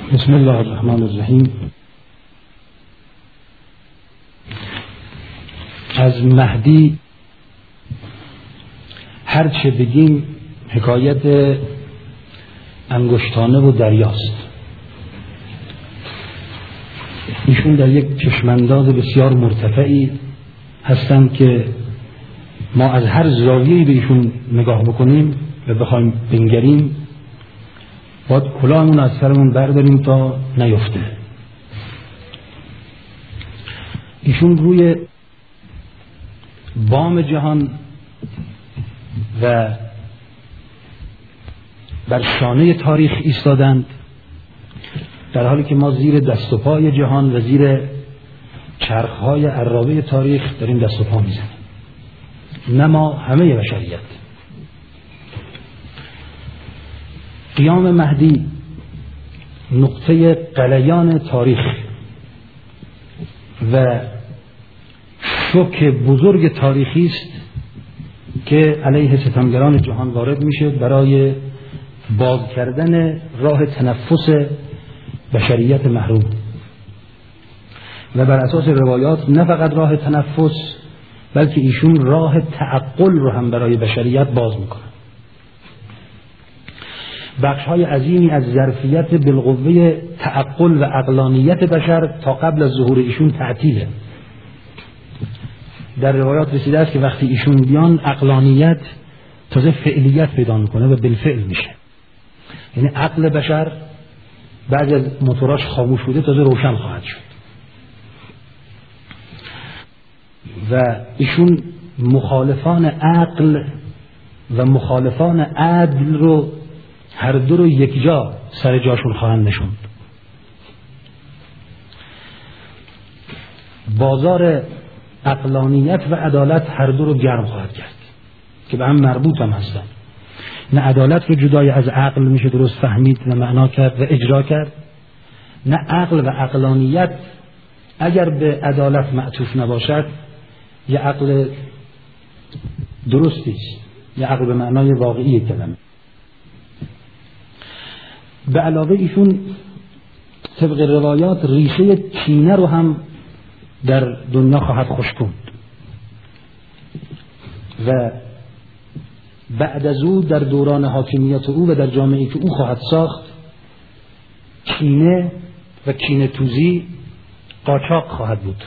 بسم الله الرحمن الرحیم. از مهدی هر چه بگیم حکایت انگشتانه و دریاست. ایشون در یک چشمانداز بسیار مرتفعی هستند که ما از هر زاویه‌ای به ایشون نگاه بکنیم و بخوایم بنگریم باید کلاهمون از سرمون برداریم تا نیفته. ایشون روی بام جهان و بر شانه تاریخ ایستادند، در حالی که ما زیر دست و پای جهان و زیر چرخهای عرابه تاریخ داریم دست و پا میزنیم، نه ما، همه بشریت. قیام مهدی نقطه غلیان تاریخ و شوک بزرگ تاریخی است که علیه ستمگران جهان وارد میشه برای باز کردن راه تنفس بشریت محروم، و بر اساس روایات نه فقط راه تنفس بلکه ایشون راه تعقل رو هم برای بشریت باز میکنه. بخش‌های عظیمی از ظرفیت بالقوه تعقل و عقلانیت بشر تا قبل از ظهور ایشون تعطیله. در روایات رسیده است که وقتی ایشون بیان عقلانیت تازه فعلیت پیدا میکنه و بالفعل میشه، یعنی عقل بشر بعد از موتوراش خاموش شده تازه روشن خواهد شد. و ایشون مخالفان عقل و مخالفان عدل رو هر دو رو یک جا سر جاشون خواهند نشوند. بازار عقلانیت و عدالت هر دو رو گرم خواهد کرد که به هم مربوط هم هستن. نه عدالت رو جدای از عقل میشه درست فهمید و معنا کرد و اجرا کرد، نه عقل و عقلانیت اگر به عدالت معطوف نباشد یه عقل درستی است، یه عقل به معنای واقعی کلمه. به علاوه ایشون طبق روایات ریشه کینه رو هم در دنیا خواهد خشکوند و بعد از او در دوران حاکمیت او و در جامعه‌ای که او خواهد ساخت کینه و کینه توزی قاچاق خواهد بود،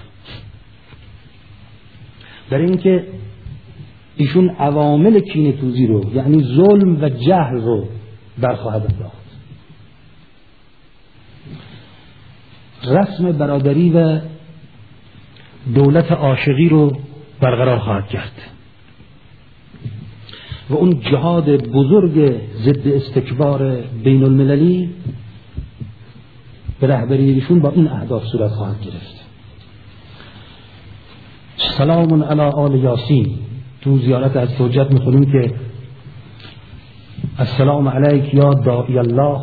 در اینکه ایشون عوامل کینه توزی رو یعنی ظلم و جهل رو برخواهد انداخت. رسم برادری و دولت عاشقی رو برقرار خواهد کرد و اون جهاد بزرگ ضد استکبار بین المللی به رهبری ایشون با این اهداف صورت خواهد گرفت. سلام علی آل یاسین. تو زیارت از حجت میخونیم که السلام علیک یا داعی الله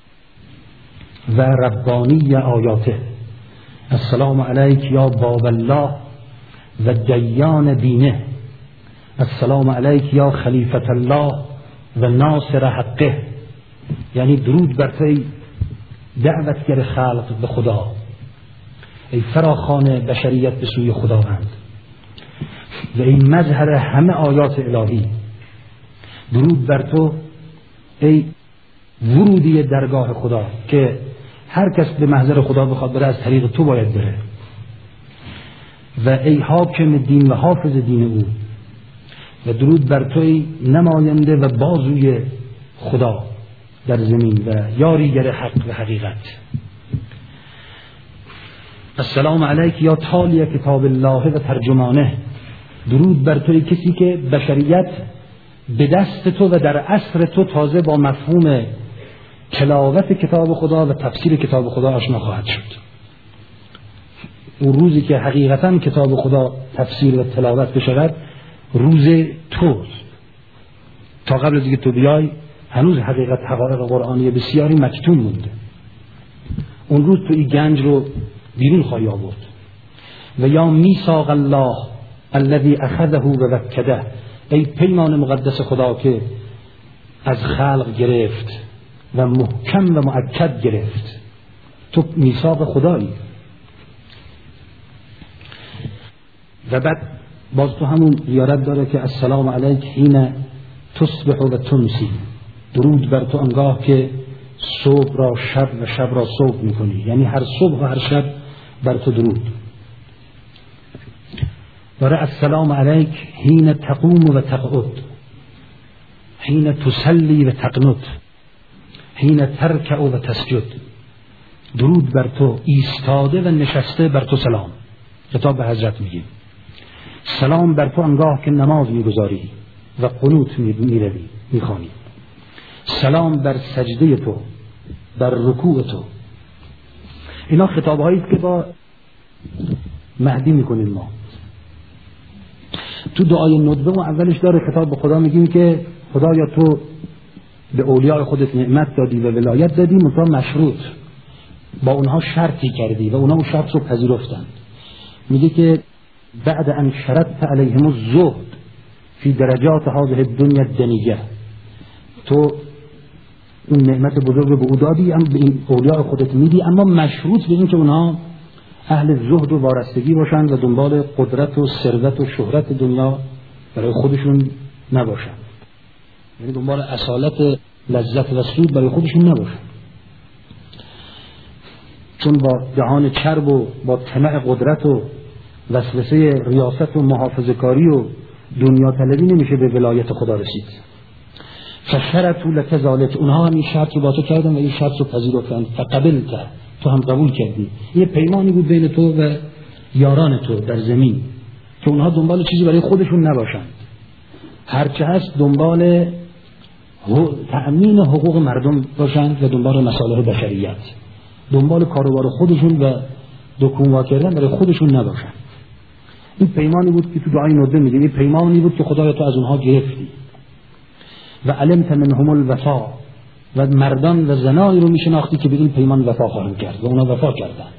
و ربانی آیاته، السلام علیک یا باب الله و دیان دینه، السلام علیک یا خلیفت الله و ناصر حقه. یعنی درود بر تو ای دعوتگر خلق به خدا، ای فراخوان بشریت به سوی خداوند و ای مظهر همه آیات الهی. درود بر تو ای ورودی درگاه خدا که هر کس به محضر خدا بخواد بره از طریق تو باید بره، و ای حاکم دین و حافظ دین او. و درود بر تو ای نماینده و بازوی خدا در زمین و یاریگر حق و حقیقت. السلام علیک یا تالی کتاب الله و ترجمانه. درود بر توی کسی که بشریت به دست تو و در عصر تو تازه با مفهوم تلاوت کتاب خدا و تفسیر کتاب خدا آشنا خواهد شد. اون روزی که حقیقتا کتاب خدا تفسیر و تلاوت بشود روز توست. تا قبل از اینکه تو بیای هنوز حقایق قرآنی بسیاری مکتوم مونده. اون روز تو این گنج رو بیرون خواهی آورد. و یا میثاق الله الذی اخذه و وکده. ای پیمان مقدس خدا که از خلق گرفت و محکم و مؤکد گرفت. تو میثاق خدایی. و بعد باز تو همون زیارت داره که السلام علیک حین تصبح و تمسی، درود بر تو آنگاه که صبح را شب و شب را صبح میکنی، یعنی هر صبح و هر شب بر تو درود داره. السلام علیک حین تقوم و تقعد، حین تصلی و تقنت، حین ترکع و تسجد. درود بر تو ایستاده و نشسته بر تو سلام. خطاب به حضرت میگیم سلام بر تو آنگاه که نماز میگذاری و قنوت میروی میخوانی. سلام بر سجده تو، بر رکوع تو. اینا خطابهایی است که با مهدی میکنیم ما. تو دعای ندبه و اولش داره خطاب به خدا میگیم که خدایا تو به اولیاء خودت نعمت دادی و ولایت دادی، منتها مشروط با اونها شرطی کردی و اونها اون شرط رو پذیرفتند. میگه که بعد ان شرطت علیهم الزهد فی درجات هذه الدنیا الدنیه، تو اون نعمت بزرگ به او دادی، به این اولیاء خودت میدی، اما مشروط به این که اونها اهل زهد و وارستگی باشند و دنبال قدرت و ثروت و شهرت دنیا برای خودشون نباشند، یعنی دنبال اصالت لذت و سود برای خودشون نباشند، چون با دهان چرب و با طمع قدرت و وسوسه ریاست و محافظه‌کاری و دنیا طلبی نمیشه به ولایت خدا رسید. فشرطوا لك ذلك، اونها هم این شرط رو با تو کردن و این شرط رو پذیرفتند. فقبلت، تو هم قبول کردی. یه پیمانی بود بین تو و یاران تو در زمین که اونها دنبال چیزی برای خودشون نباشند، هرچه هست دنبال تأمین حقوق مردم باشند و دنبال مصالح بشریت، دنبال کاروبار خودشون و دکونوا کردن برای خودشون نباشند. این پیمانی بود که تو دعای ندبه میگه، این پیمانی بود که خدایا تو از اونها گرفتی و علمت منهم الوفا، و مردان و زنایی رو میشناختی که به این پیمان وفا خواهند کرد و اونا وفا کردند.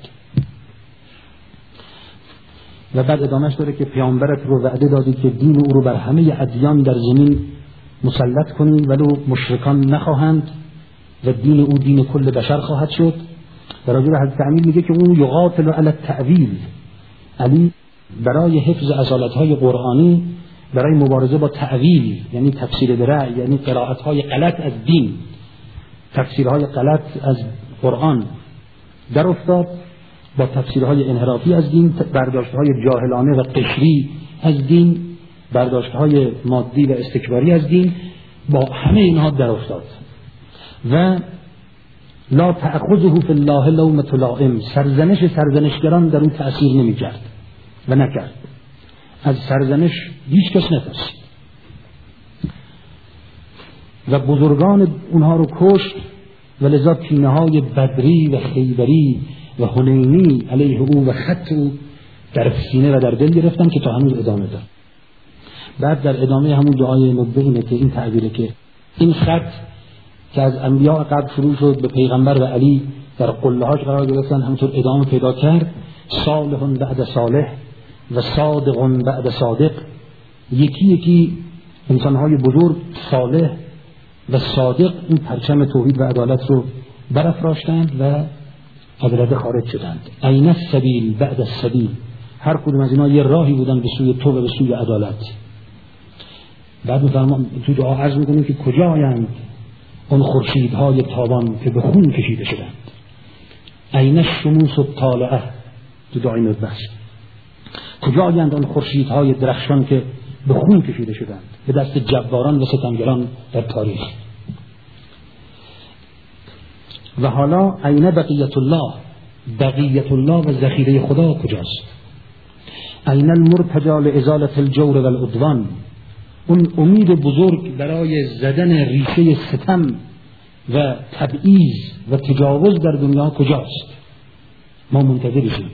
و بعد ادامهش داره که پیامبرت رو وعده دادی که دین او رو بر همه ادیان در زمین مسلط کنی ولو مشرکان نخواهند و دین او دین کل بشر خواهد شد. در راجع به حضرت امیر میگه که اون یقاتل علی التأویل، علی برای حفظ اصالت‌های قرآنی، برای مبارزه با تأویل یعنی تفسیر برای، یعنی قرائت‌های غلط از دین، تفسیرهای غلط از قرآن در افتاد، با تفسیرهای انحرافی از دین، برداشت‌های جاهلانه و قشری از دین، برداشت‌های مادی و استکباری از دین، با همه اینها در افتاد. و لا تأخذه فی الله لومة لائم، سرزنشگران در اون تأثیر نمی‌کرد و نکرد. از سرزنش هیچ کس نترسید و بزرگان اونها رو کشت و لذا کینه‌های بدری و خیبری و حنینی علیه او و خط او در سینه و در دل گرفتن که تا هنوز ادامه داره. بعد در ادامه همون دعای ندبه اینه که این تعبیره که این خط که از انبیاء قبل شروع شد به پیغمبر و علی در قله‌هاش قرار گرفتن، همونطور ادامه پیدا کرد. صالح بعد صالح و صادق بعد صادق، یکی یکی انسان‌های بزرگ صالح و صادق این پرچم توحید و عدالت رو برافراشتند و از رده خارج شدند. عین السبیل بعد السبیل، هر کدوم از اینا یه راهی بودن به سوی تو و به سوی عدالت. بعد می‌فرماییم تو دعا عرض می‌کنیم که کجایند اون خورشیدهای تابان که به خون کشیده شدند. عین الشموس الطالعه، تو دعای ندبه کجایند آن خورشیدهای درخشان که به خون کشیده شدند به دست جباران و ستمگران در تاریخ. و حالا عین بقیت الله، بقیت الله و ذخیره خدا کجاست؟ عین المرتجی لازاله الجور و العدوان، اون امید بزرگ برای زدن ریشه ستم و تبعیض و تجاوز در دنیا کجاست؟ ما منتظریم.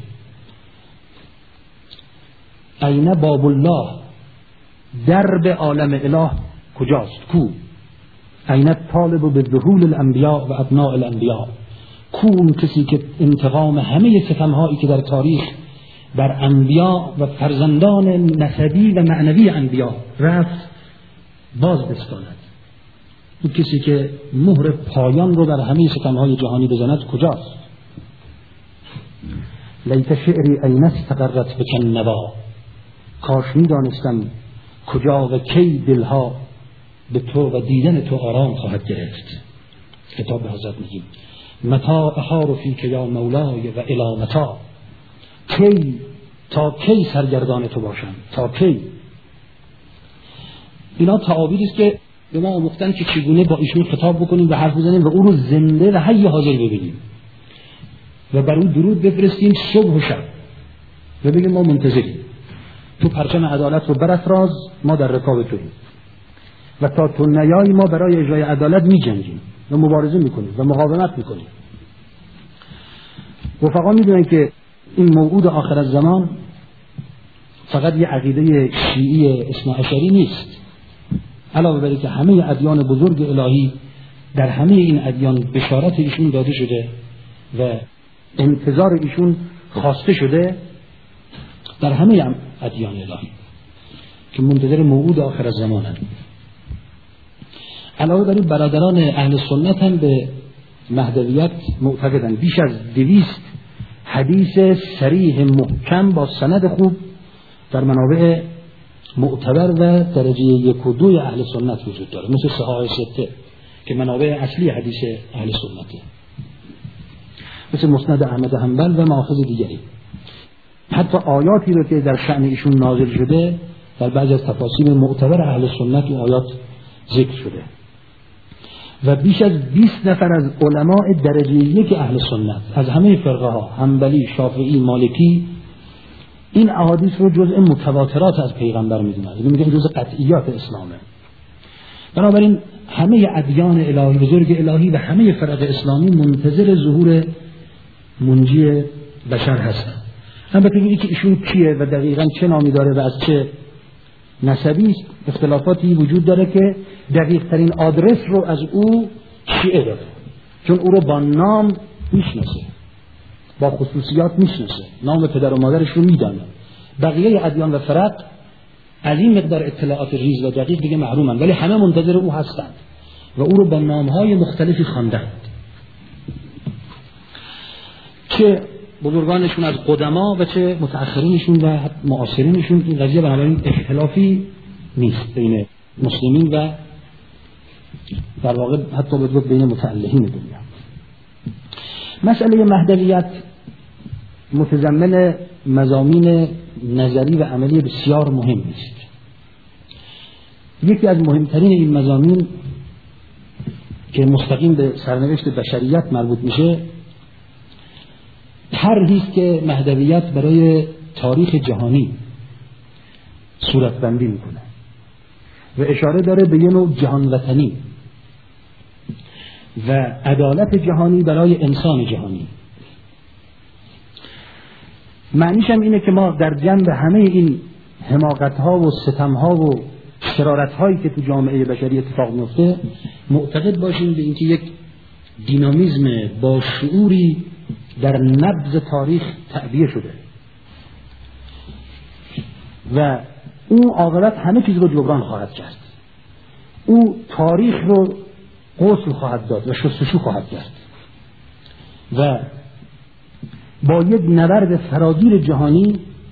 عین باب الله، درب عالم اله کجاست؟ کو؟ عین طالب به ظهور الانبیاء و ابناء الانبیاء، کو اون کسی که انتقام همه ستمهایی که در تاریخ بر انبیاء و فرزندان نسبی و معنوی انبیاء رفت باز بستاند؟ اون کسی که مهر پایان رو بر همه ستمهای جهانی بزند کجاست؟ لیت شعری این استقرت بک النوا، کاش می‌دانستم کجا و کی دلها به تو و دیدن تو آرام خواهد گرفت. کتاب حضرت میگیم متا احار فیک یا مولای و الی متا، کی تا کی سرگردان تو باشم، تا کی. اینا تعابیری است که به ما آموختن که چگونه با ایشون خطاب بکنیم و حرف بزنیم و او رو زنده و حی حاضر ببینیم و بر او درود بفرستیم صبح و شب و بگیم ما منتظریم، تو پرچم عدالت رو برافراز، ما در رکاب توییم و تا تو نیایی ما برای اجرای عدالت می‌جنگیم و مبارزه میکنیم و مقاومت میکنیم. رفقا میدونن که این موعود آخر الزمان فقط یه عقیده شیعی اثناعشری نیست، علاوه بر اینکه همه ادیان بزرگ الهی در همه این ادیان بشارت ایشون داده شده و انتظار ایشون خواسته شده، در همه ادیان الهی که منتظر موعود آخر الزمانند. علاوه بر این برادران اهل سنت هم به مهدویت معتقدند. بیش از 200 حدیث صریح محکم با سند خوب در منابع معتبر و درجه 1 و 2 اهل سنت وجود داره، مثل صحاح سته که منابع اصلی حدیث اهل سنته، مثل مسند احمد حنبل و مآخذ دیگری. حتی آیاتی رو که در شأن ایشون نازل شده در بعضی از تفاسیر معتبر اهل سنت این آیات ذکر شده و بیش از 20 نفر از علماء درجه 1 اهل سنت از همه فرقه ها، حنبلی، شافعی، مالکی، این احادیث رو جزء متواترات از پیغمبر میدونن، یعنی میگن جزء قطعیات اسلامه. بنابراین همه ادیان الهی، بزرگ الهی و همه فرق اسلامی منتظر ظهور منجی بشر هستن. البته اینکه که ایشون کیه و دقیقاً چه نامی داره و از چه نسبی اختلافاتی وجود داره که دقیق ترین آدرس رو از او شیعه داره، چون او رو با نام میشناسه، با خصوصیات میشناسه، نام پدر و مادرش رو میدانه. بقیه ادیان و فرق از این مقدار اطلاعات ریز و دقیق دیگه محرومن، ولی همه منتظر او هستند و او رو با نامهای مختلفی خواندند. چه بزرگانشون از قدما و چه متأخرینشون و معاصرینشون. این قضیه بنابراین اختلافی نیست بین مسلمین و در واقع حتی بدو بین متعلهین دنیا. مسئله مهدویت متضمن مضامین نظری و عملی بسیار مهم است. یکی از مهمترین این مضامین که مستقیم به سرنوشت بشریت مربوط میشه طرحی است که مهدویت برای تاریخ جهانی صورتبندی میکنه و اشاره داره به یه نوع جهان وطنی و عدالت جهانی برای انسان جهانی. معنیش هم اینه که ما در جنب همه این حماقت‌ها و ستم‌ها و شرارت‌هایی که تو جامعه بشری اتفاق میفته معتقد باشیم به اینکه یک دینامیزم با شعوری در نبض تاریخ تعبیه شده و اون عاقبت همه چیز رو جبران خواهد کرد. او تاریخ رو غسل خواهد داد و شستشو خواهد کرد و با یک نبرد فراگیر جهانی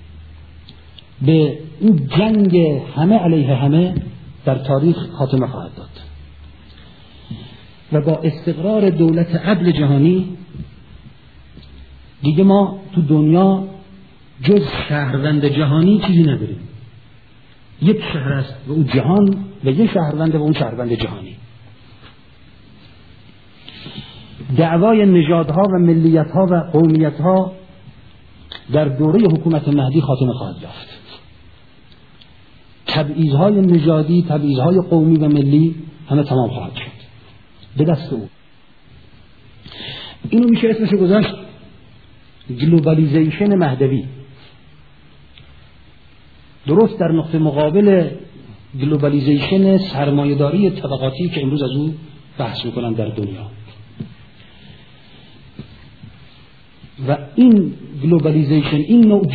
به این جنگ همه علیه همه در تاریخ خاتمه خواهد داد و با استقرار دولت عدل جهانی دیگه ما تو دنیا جز شهروند جهانی چیزی نداریم. یک شهر است و اون جهان و یک شهروند و اون شهروند جهانی. دعوای نژادها و ملیتها و قومیتها در دوره حکومت مهدی خاتمه خواهد یافت. تبعیض‌های نژادی، تبعیض‌های قومی و ملی همه تمام خواهد شد به دست او. اینو میشه اسمش گذاشت گلوبالیزیشن مهدوی، درست در نقطه مقابل گلوبالیزیشن سرمایه‌داری طبقاتی که امروز از او بحث میکنن در دنیا. و این گلوبالیزیشن، این نوع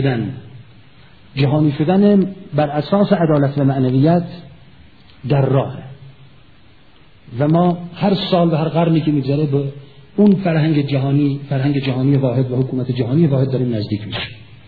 جهانی شدن بر اساس عدالت و معنویت در راه و ما هر سال و هر قرنی که میگذره به اون فرهنگ جهانی واحد و حکومت جهانی واحد داریم نزدیک میشه.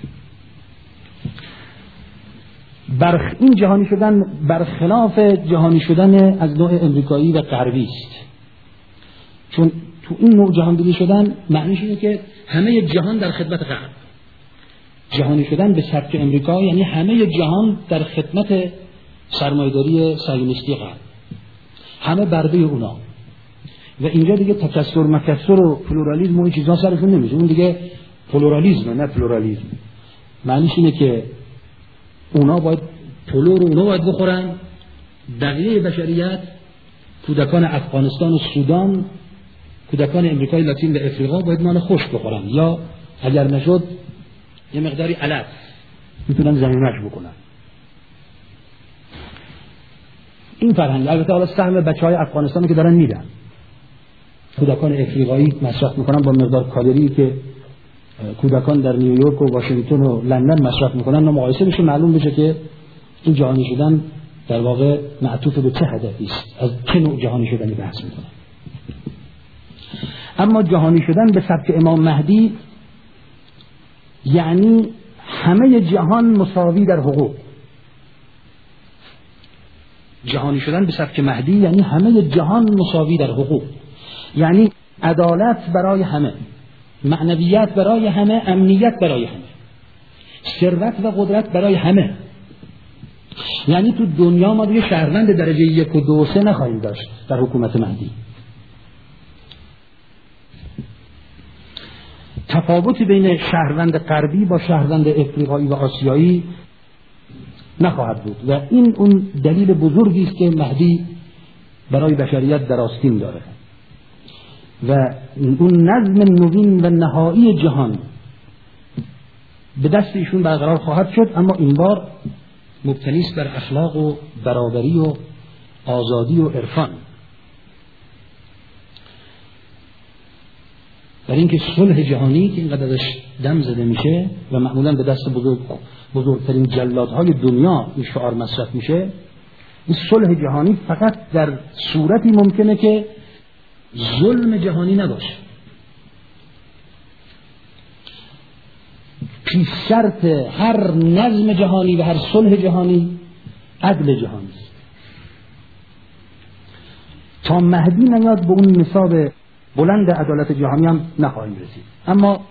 این جهانی شدن برخلاف جهانی شدن از نوع امریکایی و غربی است، چون تو این نوع جهانبینی شدن معنیش اینه که همه جهان در خدمت غرب. جهانی شدن به سبک امریکا یعنی همه جهان در خدمت سرمایه‌داری صهیونیستی غرب، همه برده اونا، و اینجا دیگه تکثر مکثر و پلورالیسم و این چیزا سرشون نمیشه. اون دیگه پلورالیسم نه پلورالیسم. معنیش اینه که اونا باید پلو رو اونا باید بخورن، بقیه بشریت، کودکان افغانستان و سودان، کودکان امریکای لاتین و افریقا باید نان خشک بخورن، یا اگر نشد یه مقداری علف میتونن زمینش بکنن. این فرهنگ البته حالا سهم بچهای افغانستان که دارن میدن، کودکان افریقایی مصرف میکنن با مقدار کالری که کودکان در نیویورک و واشنگتن و لندن مصرف میکنن، مقایسه بشه معلوم بشه که این جهانی شدن در واقع معطوف به چه هدفی است، از چه نوع جهانی شدنی بحث میکنن. اما جهانی شدن به سبک امام مهدی یعنی همه جهان مساوی در حقوق. جهانی شدن به سبک مهدی یعنی همه جهان مساوی در حقوق، یعنی عدالت برای همه، معنویت برای همه، امنیت برای همه، ثروت و قدرت برای همه. یعنی تو دنیا ما دیگه شهروند درجه 1 و 2 و 3 نخواهیم داشت در حکومت مهدی. تفاوتی بین شهروند غربی با شهروند افریقایی و آسیایی نخواهد بود و این اون دلیل بزرگی است که مهدی برای بشریت در آستین داره و اون نظم نوین و نهایی جهان به دست ایشون برقرار خواهد شد، اما این بار مبتنی است بر اخلاق و برابری و آزادی و عرفان. برای اینکه صلح جهانی که اینقدر ازش دم زده میشه و معمولا به دست بزرگترین جلادهای دنیا این شعار مصرف میشه، این صلح جهانی فقط در صورتی ممکنه که ظلم جهانی نباشه. پیش شرط هر نظم جهانی و هر صلح جهانی عدل جهانی است. تا مهدی نیاد به اون نصاب بلند عدالت جهانی هم نخواهیم رسید، اما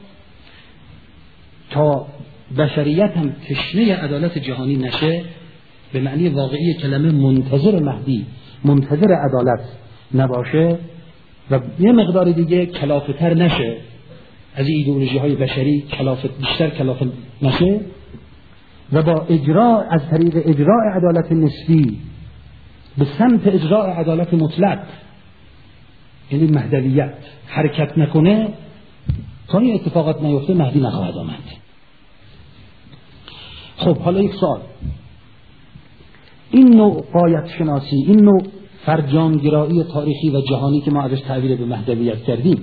تا بشریت هم تشنه عدالت جهانی نشه، به معنی واقعی کلمه منتظر مهدی، منتظر عدالت نباشه و یه مقدار دیگه کلافتر نشه از ایدئولوژی های بشری، بیشتر کلافت نشه و با اجرا از طریق اجراء عدالت نسبی به سمت اجراء عدالت مطلق، یعنی مهدویت، حرکت نکنه، تا این اتفاقات نیفته مهدی نخواهد آمد. خب حالا یک سوال، این نوع غایت شناسی، این نوع فرجامگرایی تاریخی و جهانی که ما ازش تعبیر به مهدویت کردیم،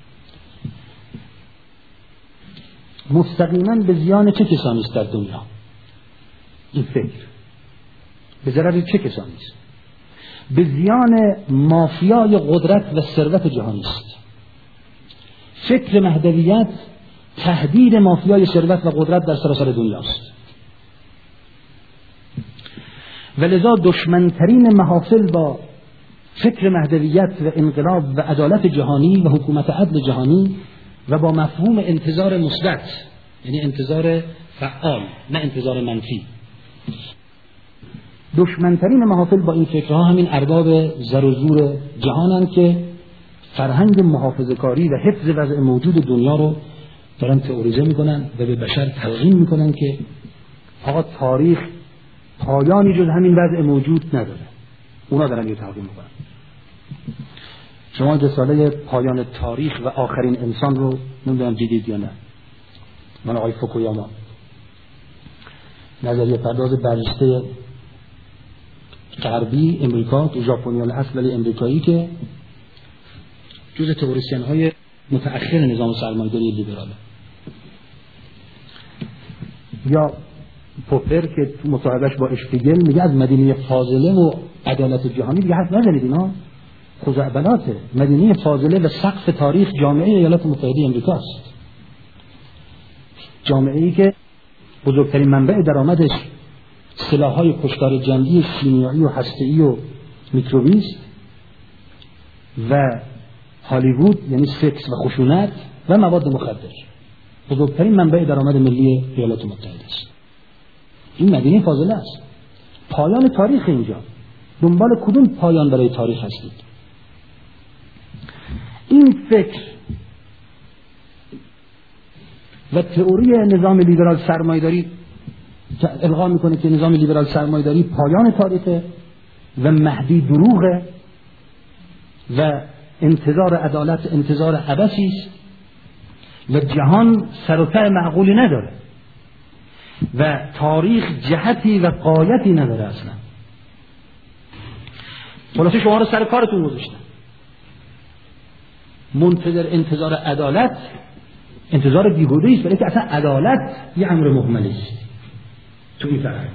مستقیما به زیان چه کسانی است در دنیا؟ این فکر به ضرر چه کسانی است؟ به زیان مافیای قدرت و ثروت جهانی است. فکر مهدویت تهدید مافیای ثروت و قدرت در سراسر دنیا است و لذا دشمنترین محافل با فکر مهدویت و انقلاب و عدالت جهانی و حکومت عدل جهانی و با مفهوم انتظار مثبت، یعنی انتظار فعال نه انتظار منفی، دشمنترین محافل با این فکرها همین ارباب زر و زور جهانند که فرهنگ محافظه‌کاری و حفظ وضع موجود دنیا رو دارن تئوریزه میکنن و به بشر تلقین میکنن که آقا تاریخ پایانی جز همین وضع موجود نداره. اونا دارن یه تلقین میکنن. شما رساله پایان تاریخ و آخرین انسان رو نمیدونم دیدید یا نه؟ من آقای فوکویاما، نظریه پرداز برجسته غربی امریکا، تو ژاپنیان اصل ولی امریکایی، که جزء تئوریسین های متأخر نظام سرمایه‌داری لیبراله. یا پوپر که تو مصاحبهش با اشپیگل میگه از مدینه فاضله و عدالت جهانی دیگه حرف نزنید، اینا خزعبلات مدینه فاضله و سقف تاریخ جامعه ایالات متحده آمریکا است. جامعه‌ای که بزرگترین منبع درآمدش سلاح‌های کشتار جنگی شیمیایی و هسته‌ای و میکروبی است و هالیوود یعنی سکس و خشونت و مواد مخدر بزرگترین منبع درآمد ملی ایالات متحده است. این مدینه فاضله است. پایان تاریخ اینجا. دنبال کدوم پایان برای تاریخ هستید؟ این فکر و تئوری نظام لیبرال سرمایه‌داری القا میکنه که نظام لیبرال سرمایه‌داری پایان تاریخه و مهدی دروغه و انتظار عدالت انتظار عبثی است و جهان سر و ته معقولی نداره و تاریخ جهتی و غایتی نداره اصلا. خلاصه شما رو سر کارتون گذاشتن. منتظر انتظار عدالت انتظار بیهوده است، برای که اصلا عدالت یه امر مهملی است تو این فرهنگ.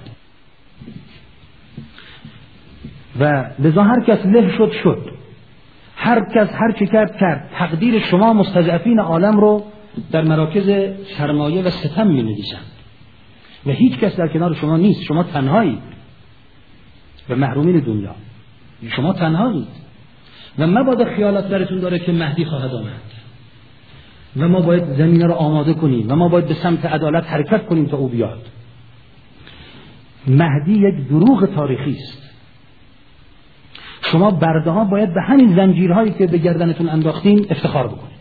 و لذا هر کس له شد، هر کس هر چی کرد. تقدیر شما مستضعفین عالم رو در مراکز سرمایه و ستم می نویسند و هیچ کس در کنار شما نیست. شما تنهایید و محرومین دنیا. شما تنهایید و مبادا خیالات درتون داره که مهدی خواهد آمد و ما باید زمینه رو آماده کنیم و ما باید به سمت عدالت حرکت کنیم تا او بیاد. مهدی یک دروغ تاریخی است. شما برده ها باید به همین زنجیرهایی که به گردنتون انداختین افتخار بکنید.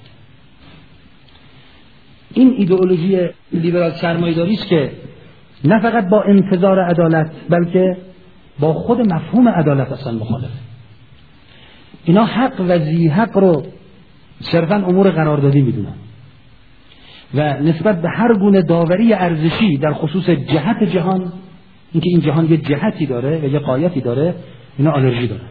این ایدئولوژی لیبرال سرمایه‌داری است که نه فقط با انتظار عدالت بلکه با خود مفهوم عدالت اصلا مخالفه. اینا حق و ذی حق رو صرفاً امور قراردادی میدونن و نسبت به هر گونه داوری ارزشی در خصوص جهت جهان، اینکه این جهان یه جهتی داره و یه غایتی داره، اینا آلرژی دارن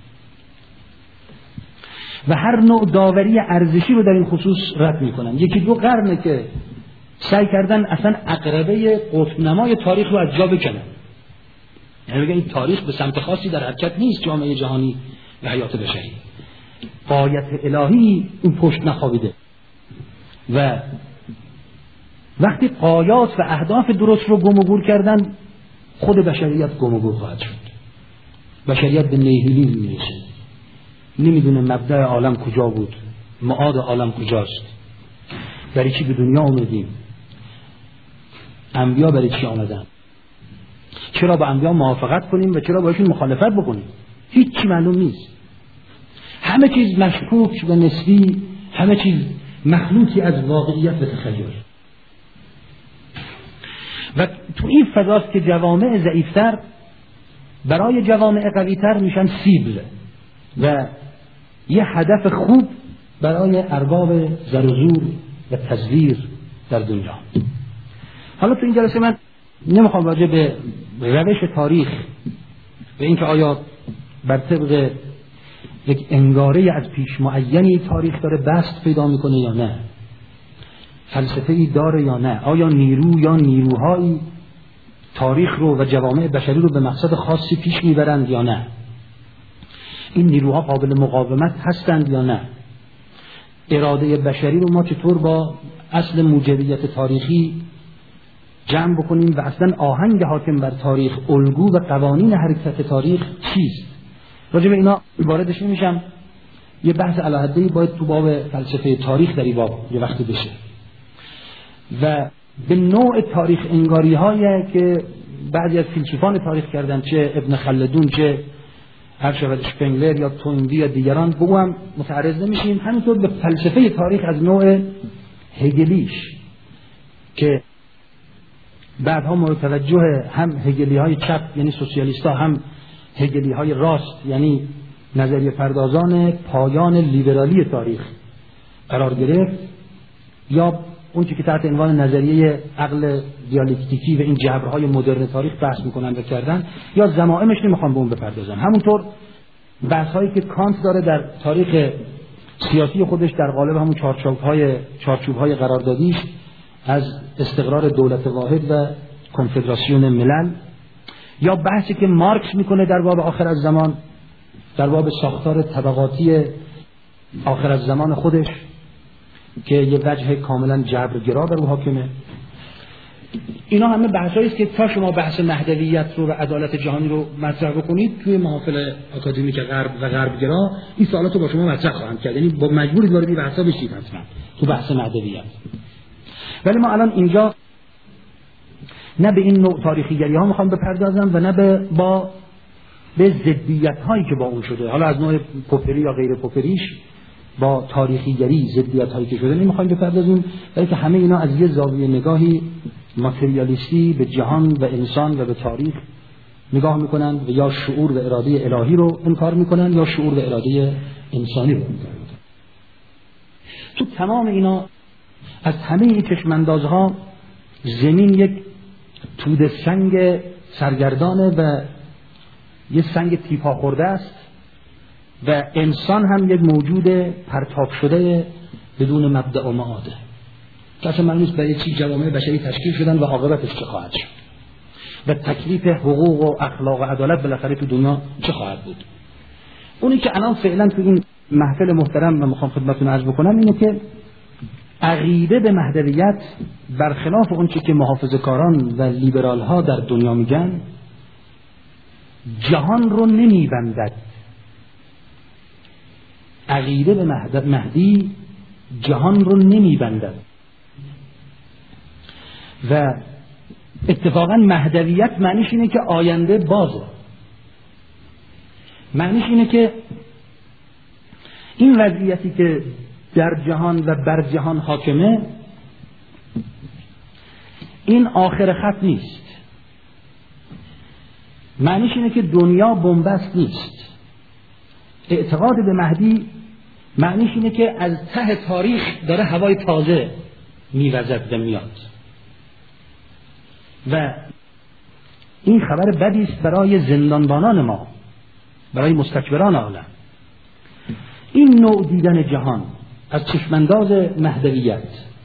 و هر نوع داوری ارزشی رو در این خصوص رد میکنن. یکی دو قرنه که سعی کردن اصلا عقربه قطب نمای تاریخ رو از جا بکنن. یعنی بگن این تاریخ به سمت خاصی در حرکت نیست، جامعه جهانی و حیات بشری. غایت الهی این پشت نخوابیده و وقتی غایات و اهداف درست رو گم و گور کردن، خود بشریت گم و گور خواهد شد. بشریت به نیهیلیسم میرسه، نمیدونه مبدأ عالم کجا بود، معاد عالم کجاست، برای چی به دنیا آمدیم، انبیا برای چی آمدن، چرا با انبیا موافقت کنیم و چرا باشون مخالفت بکنیم. هیچی معلوم نیست. همه چیز مشکوک و نسبی، همه چیز مخلوطی از واقعیت و تخیل. و تو این فضاست که جوامع ضعیفتر برای جوامع قویتر میشن سیبل و یه هدف خوب برای ارباب زر و زور و تزویر در دنیا. حالا تو این جلسه من نمیخوام راجع به روش تاریخ و اینکه آیا بر طبق یک انگاره از پیش معینی تاریخ داره بست پیدا میکنه یا نه، فلسفه‌ای داره یا نه، آیا نیرو یا نیروهایی تاریخ رو و جوامع بشری رو به مقصد خاصی پیش میبرند یا نه، این نیروها قابل مقاومت هستند یا نه، اراده بشری رو ما چطور با اصل موجبیت تاریخی جمع بکنیم و اصلا آهنگ حاکم بر تاریخ، الگو و قوانین حرکت تاریخ چیست. راجع به اینا واردش نمیشم. یه بحث علاهده‌ای باید تو باب فلسفه تاریخ در این باب یه وقتی بشه و به نوع تاریخ انگاری هایی که بعضی از فیلسوفان تاریخ کردن، چه ابن خلدون چه هر شود شپنگلر یا توینبی یا دیگران، به او هم متعرض نمیشیم. همینطور به فلسفه تاریخ از نوع هگلیش که بعدها مورد توجه هم هگلی های چپ یعنی سوسیالیست ها، هم هگلی های راست یعنی نظریه پردازان پایان لیبرالی تاریخ قرار گرفت، یا اون چیزی که تحت عنوان نظریه عقل دیالکتیکی و این جبرهای مدرن تاریخ بحث میکنن و کردن، یا ضمائمش نمیخوام به اون بپردازم. همونطور بحث هایی که کانت داره در تاریخ سیاسی خودش در قالب همون چارچوب های قراردادیش از استقرار دولت واحد و کنفدراسیون ملل، یا بحثی که مارکس میکنه در باب آخر از زمان در باب ساختار طبقاتی آخر از زمان خودش که یه وجه کاملا جبرگرا بر او حاکمه. اینا همه بحثایی است که تا شما بحث مهدویت رو و عدالت جهانی رو مطرح بکنید توی محافل آکادمیک غرب و غربگرا این سوالات رو با شما مطرح خواهند کرد، یعنی با مجبورید وارد این بحثا بشید حتما تو بحث مهدویت. ولی ما الان اینجا نه به این نوع تاریخیگری ها میخوام بپردازم و نه به ضدیت هایی که با اون شده، حالا از نوع پوپری یا غیر پوپریش با تاریخیگری ضدیت هایی که شده نمیخوایم بپردازیم، بلکه همه اینا از یه زاویه نگاهی ماتریالیستی به جهان و انسان و به تاریخ نگاه میکنن و یا شعور و اراده الهی رو انکار میکنن یا شعور و اراده انسانی رو انکار میکنن. تو تمام اینا از همه این چشماندازها زمین یک توده سنگ سرگردانه و یه سنگ تیپا خورده است و انسان هم یک موجود پرتاب شده بدون مبدأ و معاده که اصلا معلوم نیست برای چی جوامع بشری تشکیل شدن و عاقبتش چه خواهد شد و تکلیف حقوق و اخلاق و عدالت بالاخره تو دنیا چه خواهد بود. اونی که الان فعلا تو این محفل محترم و میخوام خدمتتون عرض بکنم اینه که عقیده به مهدویت برخلاف اون چه که محافظه‌کاران و لیبرال ها در دنیا میگن جهان رو نمیبندد. عقیده به مهدی جهان رو نمیبندد و اتفاقا مهدویت معنیش اینه که آینده بازه، معنیش اینه که این وضعیتی که در جهان و بر جهان حاکمه این آخر خط نیست، معنیش اینه که دنیا بنبست نیست. اعتقاد به مهدی معنیش اینه که از ته تاریخ داره هوای تازه میوزد و میاد و این خبر بدی است برای زندانبانان ما، برای مستکبران عالم. این نوع دیدن جهان از چشمانداز مهدویت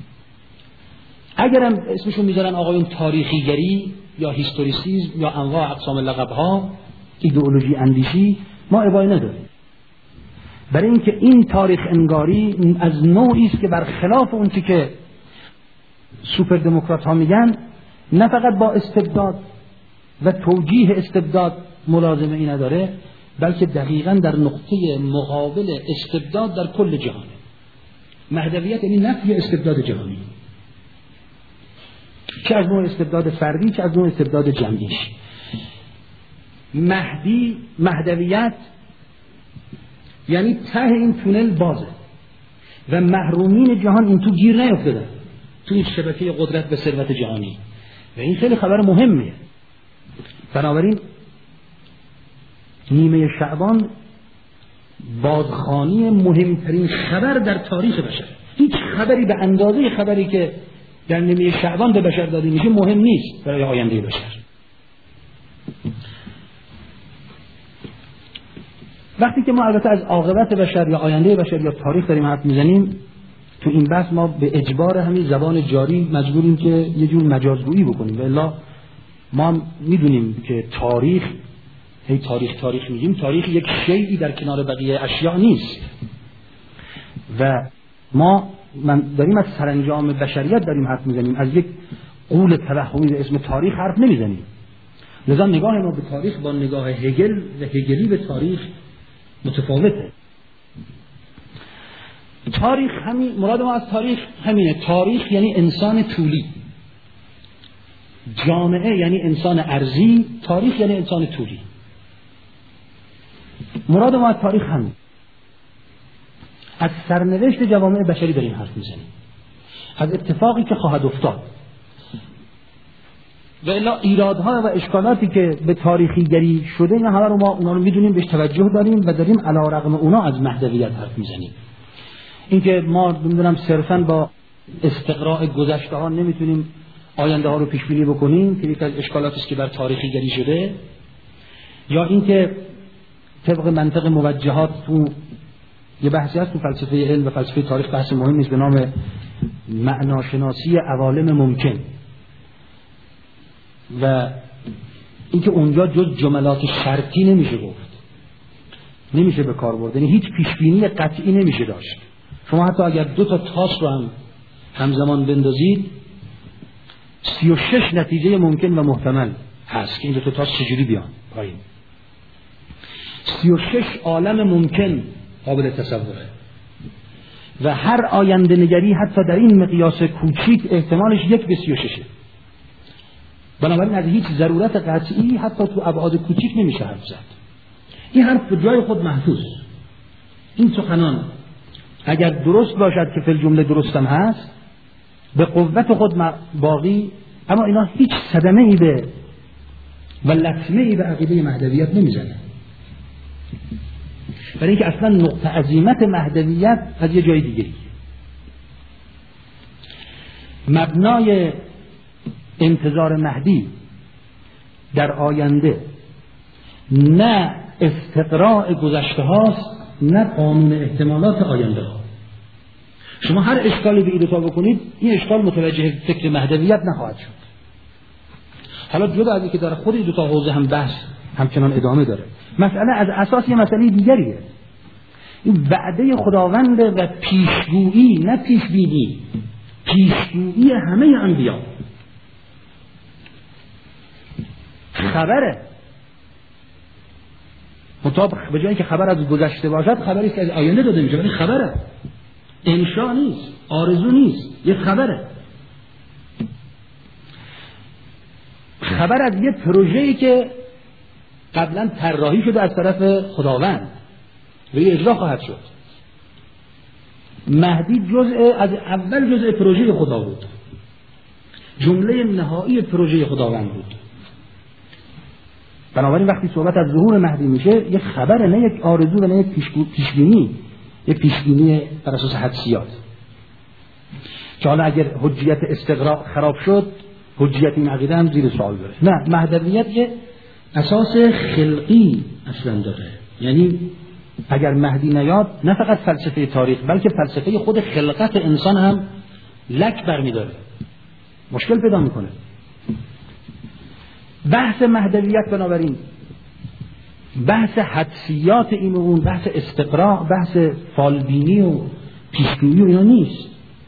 اگرم اسمشون میذارن آقایون تاریخیگری یا هیستوریسیزم یا انواع اقسام لقب‌ها، ایدئولوژی اندیشی، ما ابایی نداریم، برای اینکه این تاریخ انگاری از نوعی است که برخلاف اون چیزی که سوپر دموکرات ها میگن نه فقط با استبداد و توجیه استبداد ملازمه ای نداره، بلکه دقیقاً در نقطه مقابل استبداد در کل جهانه. مهدویت یعنی نفی استبداد جهانی، چه از نوع استبداد فردی چه از نوع استبداد جمعیش. مهدویت یعنی ته این تونل بازه و محرومین جهان این تو گیر نیفتادن تو این شبکه قدرت و ثروت جهانی و این خیلی خبر مهمیه. بنابراین نیمه شعبان بازخوانی مهمترین خبر در تاریخ بشر. هیچ خبری به اندازه خبری که در نیمه شعبان به بشر داده میشه مهم نیست برای آینده بشر. وقتی که ما البته از عاقبت بشر یا آینده بشر یا تاریخ داریم حرف میزنیم، تو این بحث ما به اجبار همین زبان جاری مجبوریم که یه جور مجازگویی بکنیم و الا ما میدونیم که تاریخ میگیم، تاریخ یک شیئی در کنار بقیه اشیاء نیست و من داریم از سرانجام بشریت داریم حرف میزنیم، از یک غول توهمی به اسم تاریخ حرف نمیزنیم. لذا نگاه ما به تاریخ با نگاه هگل و هگلی به تاریخ متفاوته. تاریخ مراد ما از تاریخ همینه. تاریخ یعنی انسان طولی، جامعه یعنی انسان ارضی، تاریخ یعنی انسان طولی. مراد ما از تاریخ همین. از سرنوشت جوامع بشری داریم حرف میزنیم، از اتفاقی که خواهد افتاد و الا ایرادها و اشکالاتی که به تاریخیگری شده اینا همه رو ما اونا رو میدونیم، بهش توجه داریم و داریم علی رغم اونا از مهدویت حرف میزنیم. اینکه ما نمیدونم صرفاً با استقراء گذشته ها نمیتونیم آینده ها رو پیش بینی بکنیم که یک از اشکالاتی است که بر تاریخیگری شده، یا اینکه طبق منطق موجهات تو یه بحثی هست تو فلسفه علم و فلسفه تاریخ، بحث مهمی است به نام معناشناسی عوالم ممکن و اینکه اونجا جز جملات شرطی نمیشه گفت، نمیشه به کار برد، یعنی هیچ پیشبینی قطعی نمیشه داشت. شما حتی اگر 2 تا تاس رو هم همزمان بندازید 36 نتیجه ممکن و محتمل هست که این 2 تا تاس چجوری بیان پایین. 36 عالم ممکن قابل تصوره و هر آینده نگری حتی در این مقیاس کوچیک احتمالش 1/36. بنابراین از هیچ ضرورت قطعی حتی تو ابعاد کوچیک نمیشه حرف زد. این حرف به جای خود محفوظ. این سخنان اگر درست باشد که فی الجمله درستم هست به قوت خود باقی، اما اینا هیچ صدمه ای به و لطمه ای به عقیده مهدویت نمیزنه، برای اینکه اصلا نقطه عزیمت مهدویت از یه جای دیگری. مبنای انتظار مهدی در آینده نه استقراء گذشته هاست نه قانون احتمالات آینده ها. شما هر اشکالی به این دوتا بکنید این اشکال متوجه فکر مهدویت نخواهد شد. حالا جدا از اینکه در خود این دوتا حوزه هم بحث همچنان ادامه داره، مسئله از اساس یه مسئله دیگریه. این وعده خداوند و پیشگویی نه پیشبینی، پیشگویی همه انبیا. خبره مطابق به جای اینکه خبر از گذشته باشد خبری که از آینده داده میشه، ولی خبره، انشا نیست، آرزو نیست، یه خبره. خبر از یه پروژه‌ای که قبلا طراحی شده از طرف خداوند و یه اجرا خواهد شد. مهدی از اول جزء پروژه خدا بود، جمله نهایی پروژه خداوند بود. بنابراین وقتی صحبت از ظهور مهدی میشه یک خبره، نه یک آرزو و نه یک پیشبینی، یک پیشبینی بر اساس حدسیات که حالا اگر حجیت استقراء خراب شد حجیت این عقیده هم زیر سوال بره. نه، مهدویت یه اساس خلقی اصلا داره، یعنی اگر مهدی نیاد نه فقط فلسفه تاریخ بلکه فلسفه خود خلقت انسان هم لک برمیداره، مشکل پیدا میکنه. بحث مهدویت بنابراین بحث حدسیات این و اون، بحث استقراء، بحث فالبینی و پیشگویی و اینا نیست.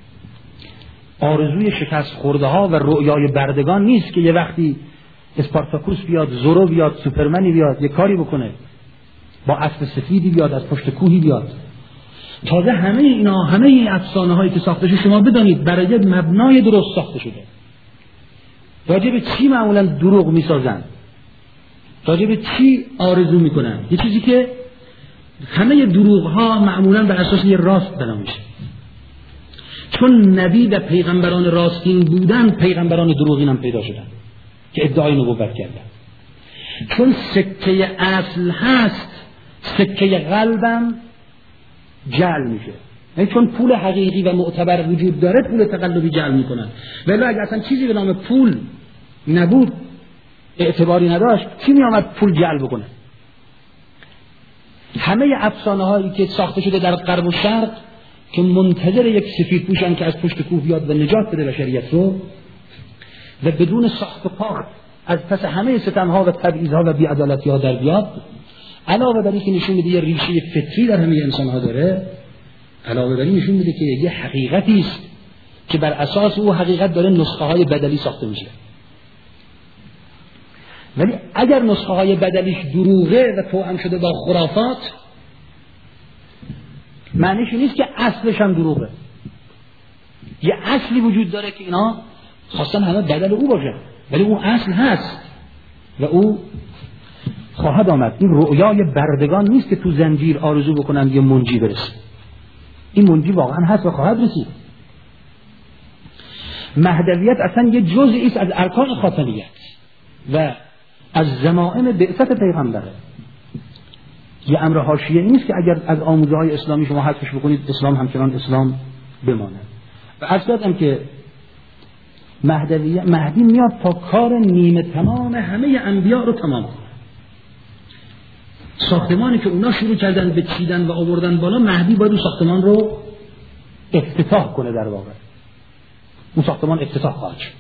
آرزوی شکست خورده ها و رؤیای بردگان نیست که یه وقتی اسپارتاکوس بیاد، زورو بیاد، سوپرمنی بیاد یه کاری بکنه، با اسب سفیدی بیاد، از پشت کوهی بیاد. تازه همه اینا، همه این افسانه هایی که ساخته شده شما بدانید برای مبنای درست ساخته شده. راجع به چی معمولا دروغ میسازن؟ راجع به چی آرزو میکنن؟ یه چیزی که همه دروغ ها معمولا بر اساس یه راست بنا میشه. چون نبی و پیغمبران راستین بودن، پیغمبران دروغین هم پیدا شدن که ادعای نبوت کردن. چون سکه اصل هست، سکه قلبم جعل میشه. یعنی چون پول حقیقی و معتبر وجود داره پول تقلبی جعل میکنن. ولی اگر اصلا چیزی به نام پول نبود، اعتباری نداشت، کی میامد پول جعل بکنه؟ همه افسانه هایی که ساخته شده در غرب و شرق که منتظر یک سفید پوشن که از پشت کوه بیاد و نجات بده بشریت رو و بدون ساخت و پاخت از پس همه ستمها و تبعیضها و بی‌عدالتی‌ها در بیاد، علاوه بر اینکه نشون میده یه ریشه فطری در همه انسان‌ها داره، علاوه بر این نشون میده که یه حقیقتی است که بر اساس او حقیقت داره نسخه های بدلی ساخته میشه. ولی اگر نسخه های بدلیش دروغه و توأم شده با خرافات، معنیش نیست که اصلش هم دروغه. یه اصلی وجود داره که اینا خواستن همه بدل او باشه، ولی اون اصل هست و او خواهد آمد. این رؤیای بردگان نیست که تو زنجیر آرزو بکنن یه منجی برسه. این منجی واقعا هست و خواهد رسید. مهدویت اصلا یه جزئی است از ارکان خاتمیت و از ضمائم بعثت پیغمبره. یه امر حاشیه نیست که اگر از آموزه های اسلامی شما حذفش بکنید اسلام همچنان اسلام بمانه. و اصلا که مهدی میاد تا کار نیمه تمام همه انبیاء رو تمام کنه. ساختمانی که اونا شروع کردن به چیدن و آوردن بالا، مهدی باید اون ساختمان رو افتتاح کنه. در واقع اون ساختمان افتتاح خواهد شد.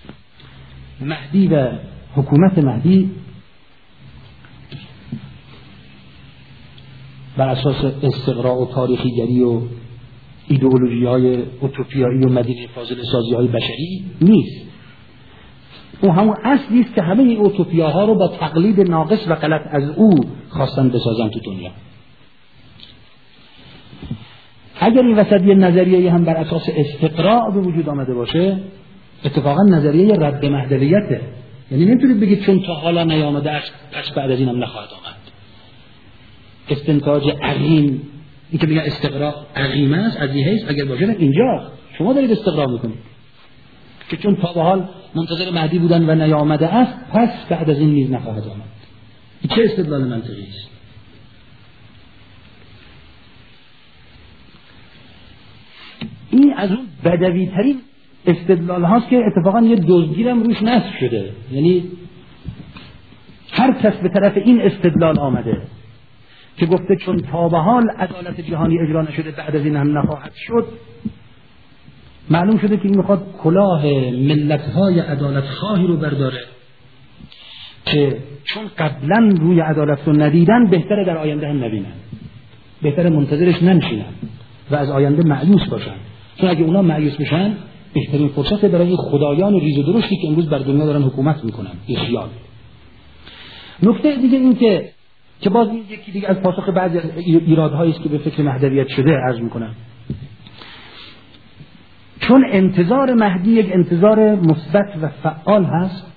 مهدی و حکومت مهدی بر اساس استقراء و تاریخیگری و ایدئولوژی‌های اوتوپیایی و مدینه فاضله سازی‌های بشری نیست. او همون اصلی است که همه این اوتوپیاها رو با تقلید ناقص و غلط از او خواستن بسازن تو دنیا. اگر این وسط یه نظریه هم بر اساس استقراء به وجود آمده باشه، اتفاقا نظریه رد مهدویته. یعنی نمیتونید بگید چون تا حالا نیامده است پس بعد از این هم نخواهد آمد. استنتاج عقیم، این که میگن استقراء عقیم است، از این حیث اگر باشه اینجا شما دارید استقراء میکنید که چون تا به حال منتظر مهدی بودن و نیامده است پس بعد از این نیز نخواهد آمد. این چه استدلال منطقی است؟ این از اون بدوی ترین استدلال هاست که اتفاقا یه دزدگیر هم روش نصب شده. یعنی هر کس به طرف این استدلال آمده که گفته چون تا به حال عدالت جهانی اجرا نشده بعد از این هم نخواهد شد، معلوم شده که این میخواد کلاه ملت‌های عدالت خواهی رو برداره که چون قبلا روی عدالت رو ندیدن بهتره در آینده هم نبینن، بهتره منتظرش ننشینن و از آینده مایوس باشن، چون اگه اونا مایوس بشن بهترین فرصت برای خدایان ریز و درشتی که امروز بر دنیا دارن حکومت میکنن. خیال. نکته دیگه این که باز این یکی دیگه از پاسخ بعضی از ایرادهایی است که به فکر مهدویت شده عرض میکنم. چون انتظار مهدی یک انتظار مثبت و فعال هست،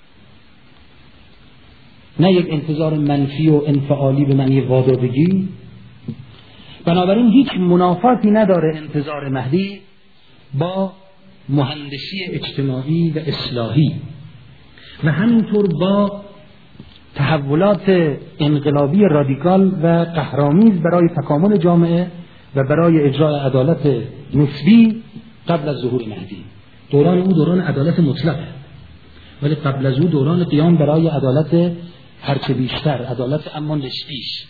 نه یک انتظار منفی و انفعالی به معنی وادادگی، بنابراین هیچ منافاتی نداره انتظار مهدی با مهندسی اجتماعی و اصلاحی و همینطور با تحولات انقلابی رادیکال و قهرآمیز برای تکامل جامعه و برای اجرای عدالت نسبی قبل از ظهور مهدی. دوران او دوران عدالت مطلقه، ولی قبل از او دوران قیام برای عدالت هرچه بیشتر، عدالت اما نسبی است.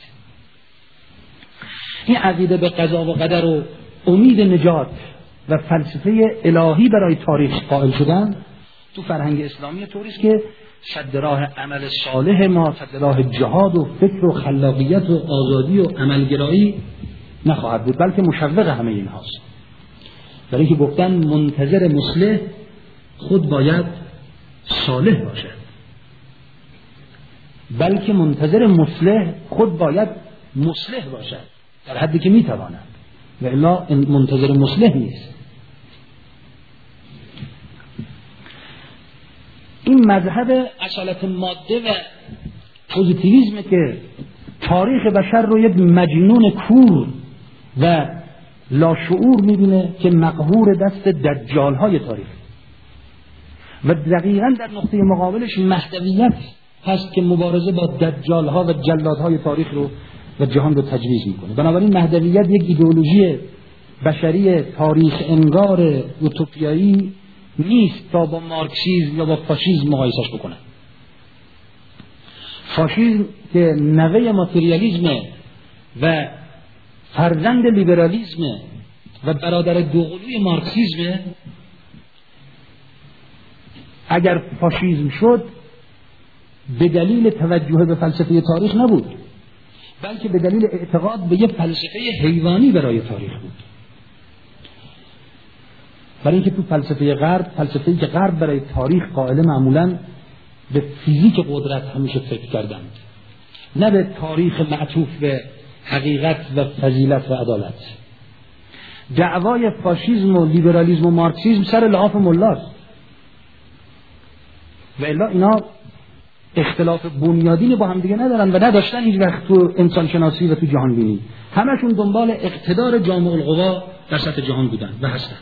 این عقیده به قضا و قدر و امید نجات و فلسفه الهی برای تاریخ قائل شدن تو فرهنگ اسلامی طوری است که سد راه عمل صالح ما سد راه جهاد و فکر و خلاقیت و آزادی و عملگرایی نخواهد بود، بلکه مشوق همه این هاست. برای اینکه گفتن منتظر مصلح خود باید صالح باشد، بلکه منتظر مصلح خود باید مصلح باشد در حدی که میتواند، و الا منتظر مصلح نیست. این مذهب اصالت ماده و پوزیتیویسم که تاریخ بشر رو یک مجنون کور و لاشعور میبینه که مقهور دست دجالهای تاریخ، و دقیقاً در نقطه مقابلش مهدویت هست که مبارزه با دجالها و جلادهای تاریخ رو و جهان رو تجویز میکنه. بنابراین مهدویت یک ایدئولوژی بشری تاریخ انگار اوتوپیایی نیست تا با مارکسیسم یا با فاشیسم مقایسش بکنه. فاشیسم که نوه ماتریالیسم و فرزند لیبرالیسم و برادر دوقلوی مارکسیسم، اگر فاشیسم شد به دلیل توجه به فلسفه تاریخ نبود، بلکه به دلیل اعتقاد به یک فلسفه حیوانی برای تاریخ بود. برای اینکه تو فلسفه غرب، فلسفه‌ای که غرب برای تاریخ قائل معمولاً به فیزیک قدرت همیشه فکر کردند، نه به تاریخ معطوف به حقیقت و فضیلت و عدالت. دعوای فاشیسم و لیبرالیسم و مارکسیسم سر لحاف ملاست، و الا اینا اختلاف بنیادینی با هم دیگه ندارن و نداشتن هیچ وقت تو انسان شناسی و تو جهان بینی. همشون دنبال اقتدار جامع القوا در سطح جهان بودن و هستن.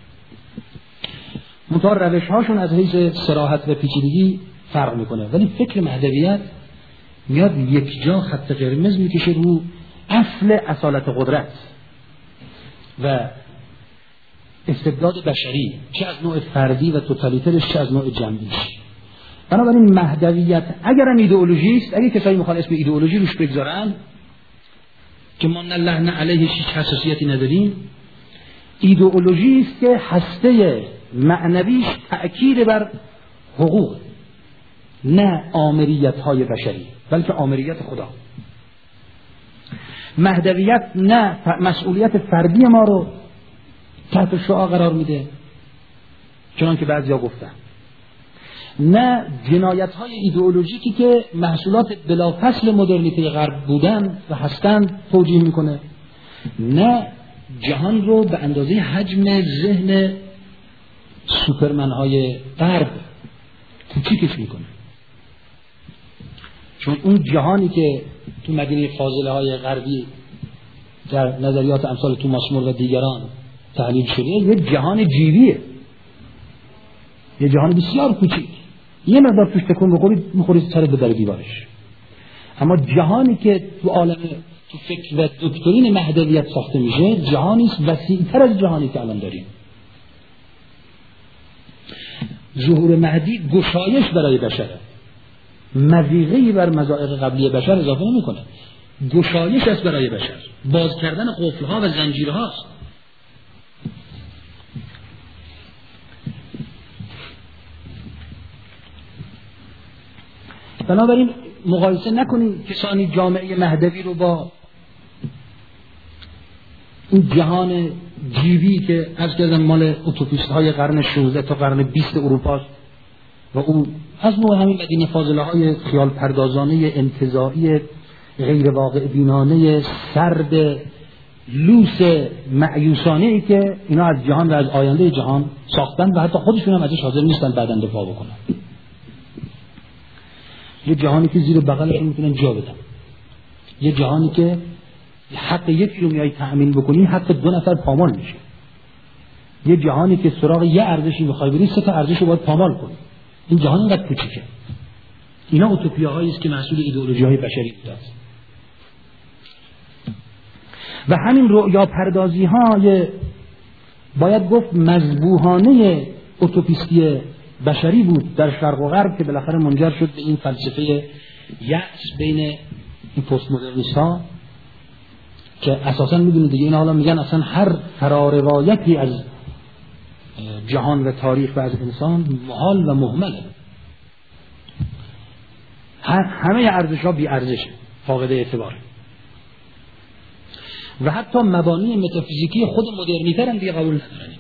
منتها روش هاشون از حیث صراحت و پیچیدگی فرق میکنه. ولی فکر مهدویت میاد یک جا خط قرمز میکشه رو اصل اصالت قدرت و استبداد بشری، چه از نوع فردی و توتالیترش چه از نوع جمعیش. بنابراین مهدویت اگرم ایدئولوژی است، اگه کسایی میخوان اسم ایدئولوژی روش بگذارن که ما نه لحن علیه هیچ حساسیتی نداریم، ایدئولوژی است که هسته معنویش تأکید بر حقوق، نه آمریت های بشری، بلکه آمریت خدا. مهدویت نه مسئولیت فردی ما رو تحت شعاع قرار میده چنان که بعضیا گفتن، نه جنایت‌های ایدئولوژیکی که محصولات بلافصل مدرنیته غرب بودن و هستند توجیه میکنه، نه جهان رو به اندازه حجم ذهن سوپرمن‌های غرب کوچیکش میکنه. چون اون جهانی که تو مدینه فاضله‌های غربی در نظریات امثال توماس مور و دیگران تحلیل شده یه جهان جیویه، یه جهان بسیار کوچیک، یه مقدار توش تکون بخورید میخورید سر به در دیوارش. اما جهانی که تو عالم تو فکر و دکترین مهدویت ساخته میشه جهانی است وسیع‌تر از جهانی که الان داریم. ظهور مهدی گشایش برای بشره، مضیقه‌ای بر مضایق قبلی بشر اضافه نمی‌کنه، گشایش است برای بشر، باز کردن قفل‌ها و زنجیرهاست. بنابراین مقایسه نکنید کسانی جامعه مهدوی رو با این جهان جیوی که از کردم مال اوتوپیست های قرن 16 تا قرن 20 اروپا و اون از نوع همین مدینه فاضله های خیال پردازانه انتزاعی غیر واقع بینانه سرد لوس معیوسانه ای که اینا از جهان و از آینده جهان ساختن و حتی خودشون هم ازش حاضر نیستن بعداً دفاع بکنن. یه جهانی که زیر بغلشون میتونن جا بدن، یه جهانی که حق یکی رو میای تأمین بکنی حق 2 نفر پامال میشه، یه جهانی که سراغ یه ارزشی بخوای بری 3 تا ارزش رو باید پامال کنی. این جهان اینقدر کوچیکه. اینا اوتوپیاهایی است که محصول ایدئولوژی‌های بشری بوده. و همین رؤیا پردازی های باید گفت مذبوحانه اوتوپیستی بشری بود در شرق و غرب که بالاخره منجر شد به این فلسفه یأس بین این پست مدرنیست ها که اساسا میدونید دیگه، اینا حالا میگن اصلا هر فراروایتی از جهان و تاریخ و از انسان محال و مهمله، همه ارزش ها بی ارزشه، فاقد اعتباره و حتی مبانی متافیزیکی خود مدرنیته هم دیگه قبول ندارن. اینا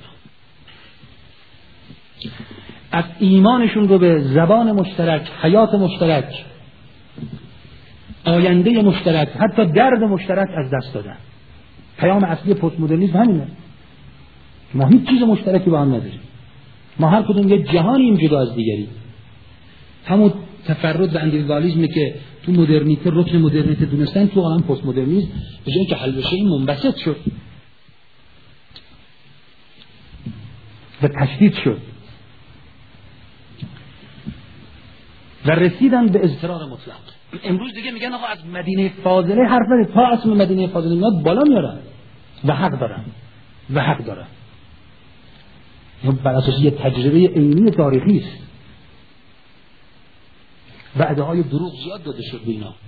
از ایمانشون رو به زبان مشترک، حیات مشترک، آینده مشترک، حتی درد مشترک از دست دادن. پیام اصلی پست مدرنیسم همینه، ما هیچ چیز مشترکی با هم نداریم، ما هر کدوم یه جهانیم جدا از دیگری. همون تفرد و اندیویدوالیسمی که تو مدرنیته رکن مدرنیته دونستن تو عالم پست مدرنیسم به جای اینکه حل بشه این منبسط شد و تشدید شد و رسیدن به اضطرار مطلق. امروز دیگه میگن آقا از مدینه فاضله حرف نزنید، تا اسم مدینه فاضله میاد بالا میارن و حق دارن بر اساس یه تجربه عینی تاریخی است. وعده های دروغ زیاد داده شد به اینا.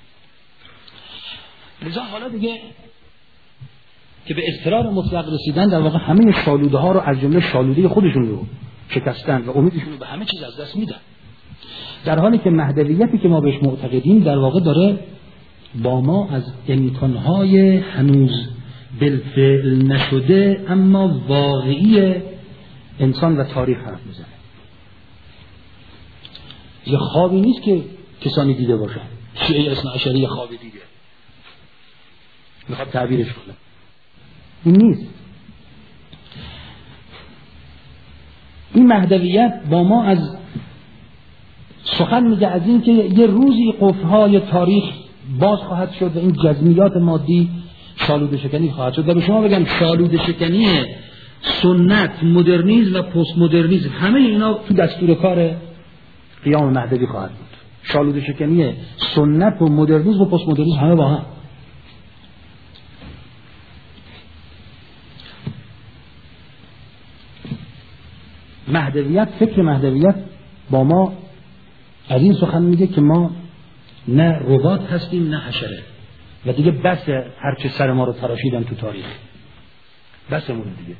لذا حالا دیگه که به اضطرار مطلق رسیدن در واقع همه شالوده ها رو از جمله شالوده خودشون رو شکستن و امیدشون رو به همه چیز از دست میدن، در حالی که مهدویتی که ما بهش معتقدیم در واقع داره با ما از امکانهای هنوز بالفعل نشده اما واقعی انسان و تاریخ حرف میزنه. یه خوابی نیست که کسانی دیده باشن. شیعه اثنا عشری خوابی دیگه میخواد تعبیرش کنه، این نیست. این مهدویت با ما از سخن میگه از این که یه روزی قفل‌های تاریخ باز خواهد شد و این جزمیات مادی شالوده شکنی خواهد شد. و به شما بگم شالوده شکنی سنت، مدرنیسم و پست مدرنیسم همه اینا تو دستور کار قیام مهدوی خواهد بود. شالوده شکنی سنت و مدرنیسم و پست مدرنیسم همه با هم. مهدویت، فکر مهدویت با ما از این سخن میگه که ما نه ربات هستیم نه حشره و دیگه بس هرچه سر ما رو تراشیدن تو تاریخ، بسمونه دیگه.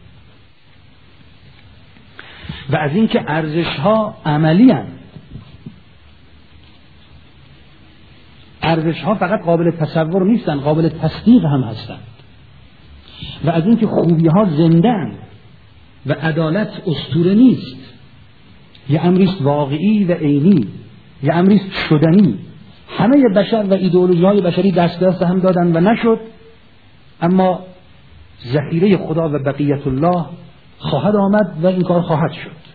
و از این که ارزش ها عملی هستند، ارزش‌ها فقط قابل تصور نیستن، قابل تصدیق هم هستند. و از اینکه خوبی‌ها زنده‌اند و عدالت اسطوره نیست، یه امریست واقعی و عینی، یه امریست شدنی. همه بشر و ایدئولوژی‌های بشری دست هم دادن و نشد، اما ذخیره خدا و بقیت الله خواهد آمد و این کار خواهد شد.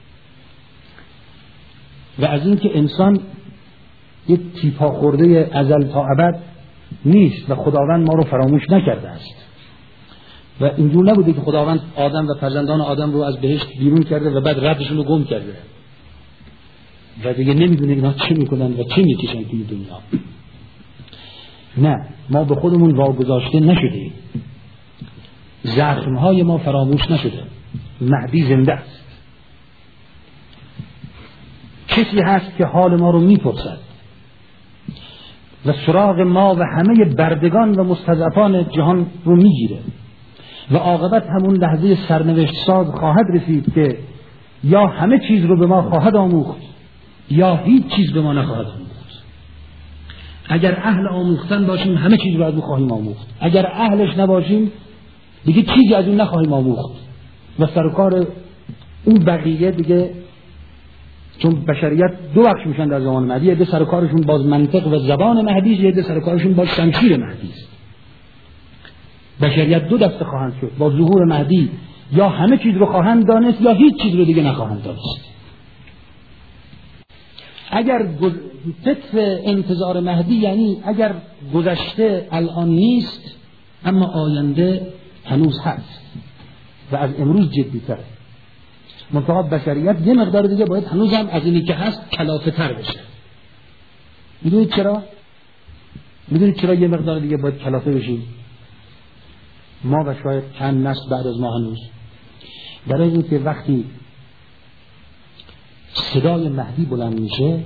و از اینکه انسان یک تیپا خورده ازل تا ابد نیست و خداوند ما رو فراموش نکرده است و اینجور نبوده که خداوند آدم و فرزندان آدم رو از بهشت بیرون کرده و بعد ردشون رو گم کرده و دیگه نمیدونه اینا چه میکنن و چه میکشن توی دنیا. نه، ما به خودمون واگذاشته نشدیم، زخمهای ما فراموش نشده. مهدی زنده است. کسی هست که حال ما رو میپرسد و سراغ ما و همه بردگان و مستضعفان جهان رو میگیره و عاقبت همون لحظه سرنوشت ساز خواهد رسید که یا همه چیز رو به ما خواهد آموخت یا هیچ چیز به ما نخواهد آموخت. اگر اهل آموختن باشیم همه چیز رو از او خواهیم آموخت، اگر اهلش نباشیم دیگه چیزی از اون نخواهیم آموخت و سر و کار اون بقیه دیگه، چون بشریت دو بخش میشن در زمان مهدی، یه سر و کارشون باز منطق و زبان مهدی است، یه سر و کارشون باز شمشیر مهدی است. بشریت دو دسته خواهند شد با ظهور مهدی، یا همه چیز رو خواهند دانست یا هیچ چیز رو دیگه نخواهند دانست. اگر فکر انتظار مهدی یعنی اگر گذشته الان نیست اما آینده هنوز هست و از امروز جدی‌تره. منتها بشریت یه مقدار دیگه باید هنوز هم از اینی که هست کلافه تر بشه. میدونید چرا؟ میدونید چرا یه مقدار دیگه باید کلافه بشیم؟ ما و شاید چند نسل بعد از ما هنوز. برای اینکه وقتی صدای مهدی بلند میشه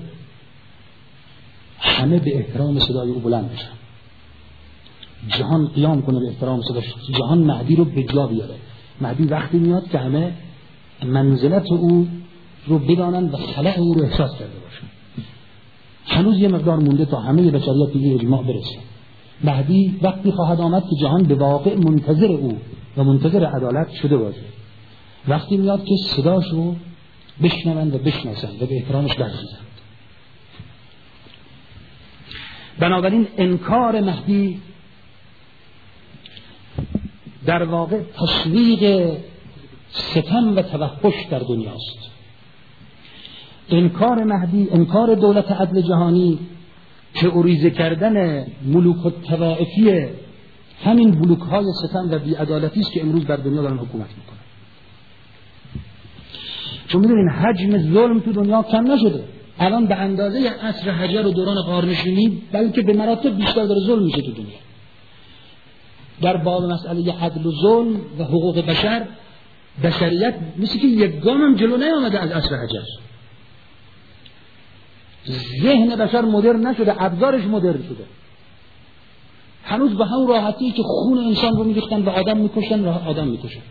همه به احترام صدای او بلند میشن، جهان قیام کنه به احترام صداش، جهان مهدی رو به جا بیاره. مهدی وقتی میاد که همه منزلت او رو بدانن و خلأ او رو احساس کرده باشن. هنوز یه مقدار مونده تا همه بشریت به اجماع برسه. مهدی وقتی خواهد آمد که جهان به واقع منتظر او و منتظر عدالت شده باشه. وقتی میاد که صداش رو بشنوند و بشناسند و به احترامش برخیزند. بنابراین انکار مهدی در واقع تشویق ستم و توحش در دنیاست. انکار مهدی، انکار دولت عدل جهانی، تئوریزه کردن ملوک الطوائفی همین بلوک های ستم و بی‌عدالتی است که امروز در دنیا دارن حکومت میکنن. چون میدونین حجم ظلم تو دنیا کم نشده. الان به اندازه عصر حجر و دوران قارنشینی بلکه به مراتب بیشتر داره ظلم میشه تو دنیا. در باب مسئله عدل و ظلم و حقوق بشر، بشریت مثل که یک گام هم جلو نیامده از عصر حجر. ذهن بشر مدرن نشده، ابزارش مدرن شده. هنوز به همون راحتی که خون انسان رو میریختن و آدم میکشن آدم میکشن.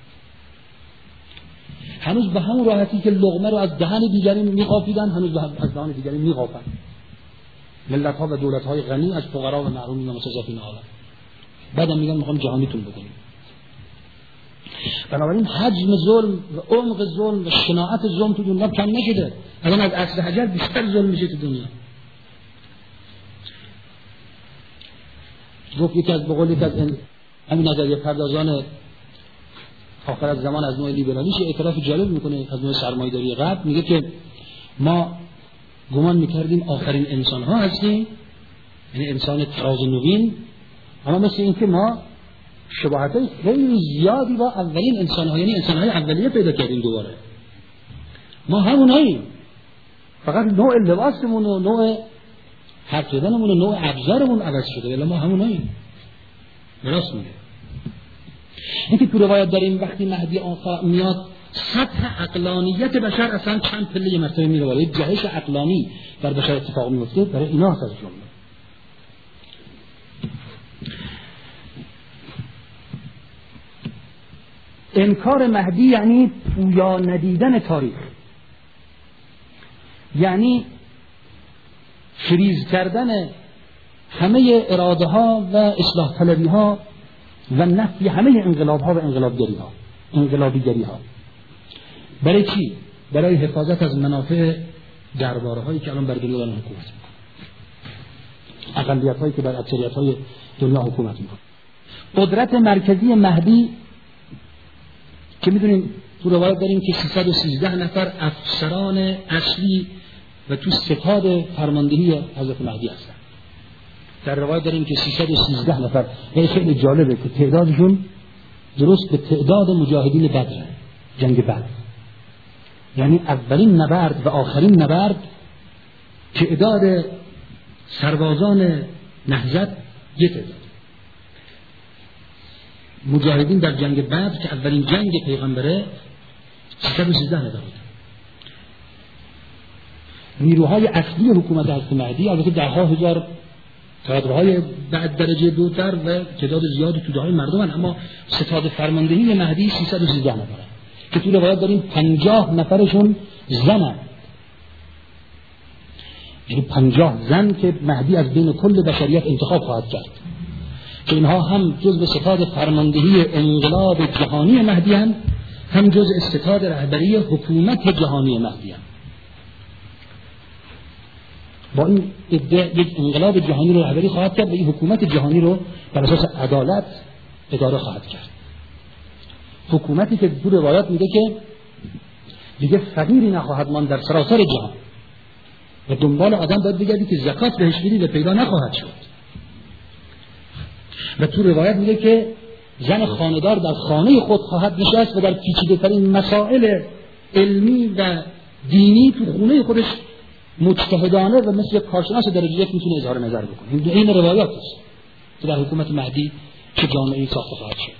هنوز به همون راحتی که لقمه رو از دهن دیگری میقاپیدن هنوز از دهن دیگری میقاپن. ملت ها و دولت های غنی از فقرا و محرومین و مستضعفین آدم. بعدم میگن میخوام جهانیتون بکنیم. بنابراین حجم ظلم و عمق ظلم و شناعت ظلم تو دنیا کم نشده. الان از عصر حجر بیشتر ظلم میشه تو دنیا. گفت یکی از همین نظریه پردازان آخر از زمان از نوع لیبرالیش اعتراف جالب میکنه از نوع سرمایه‌داری غرب. میگه که ما گمان میکردیم آخرین انسان ها هستیم، یعنی انسان طراز نوین، اما مثل این که ما شباهت‌های خیلی زیادی با اولین انسان ها، یعنی انسان های اولیه پیدا کردیم. دوباره ما هموناییم، فقط نوع لباسمون و نوع حرف زدنمون و نوع ابزارمون عوض شده، ولی ما هموناییم. راست میگه. اینکه تو روایت داریم وقتی مهدی آقا میاد سطح عقلانیت بشر اصلا چند پله مرتبه میره بالا، جهش عقلانی در بشر اتفاق میفته. برای اینا هست از جمله. انکار مهدی یعنی پویا ندیدن تاریخ، یعنی فریز کردن همه اراده ها و اصلاح طلبی ها و نفی همه انقلاب ها و انقلابیگری ها. برای چی؟ برای حفاظت از منافع درباره هایی که الان بر دنیا دارن حکومت میکنن، اقلیت هایی که بر اکثریت های دنیا حکومت میکنن. قدرت مرکزی مهدی که میدونیم تو روایت داریم که 313 نفر افسران اصلی و تو ستاد فرماندهی حضرت مهدی هستن. در روایت داریم که 313 نفر. خیلی جالبه که تعدادشون درست به تعداد مجاهدین بدر، جنگ بدر، یعنی اولین نبرد و آخرین نبرد تعداد سربازان نهضت یک تعداد. مجاهدین در جنگ بدر که اولین جنگ پیغمبره 313 نفر بود. نیروهای اصلی حکومت حضرت مهدی البته ده‌ها هزار کادرهای بعد درجه دوتر و تعداد زیادی توده‌های مردم هستند، اما ستاد فرماندهی مهدی 313 نفره که تو روایت داریم 50 نفرشون زنند، یعنی 50 زن که مهدی از بین کل بشریت انتخاب خواهد کرد که اینها هم جزء ستاد فرماندهی انقلاب جهانی مهدی هستند، هم جزء ستاد رهبری حکومت جهانی مهدی هستند. با این یک انقلاب جهانی رو رهبری خواهد کرد و این حکومت جهانی رو بر اساس عدالت اداره خواهد کرد. حکومتی که تو روایات میگه که دیگه فقیری نخواهد ماند در سراسر جهان و دنبال آدم باید بگردی که زکات بهش بدی و پیدا نخواهد شد. و تو روایت میگه که زن خانه‌دار در خانه خود خواهد نشست و در پیچیده‌ترین مسائل علمی و دینی تو خونه خودش مجتهدانه و مثل کارشناس درجه یک میتونه اظهار نظر بکنه. این روایات است که در حکومت مهدی چه جامعه‌ای ساخته خواهد شد.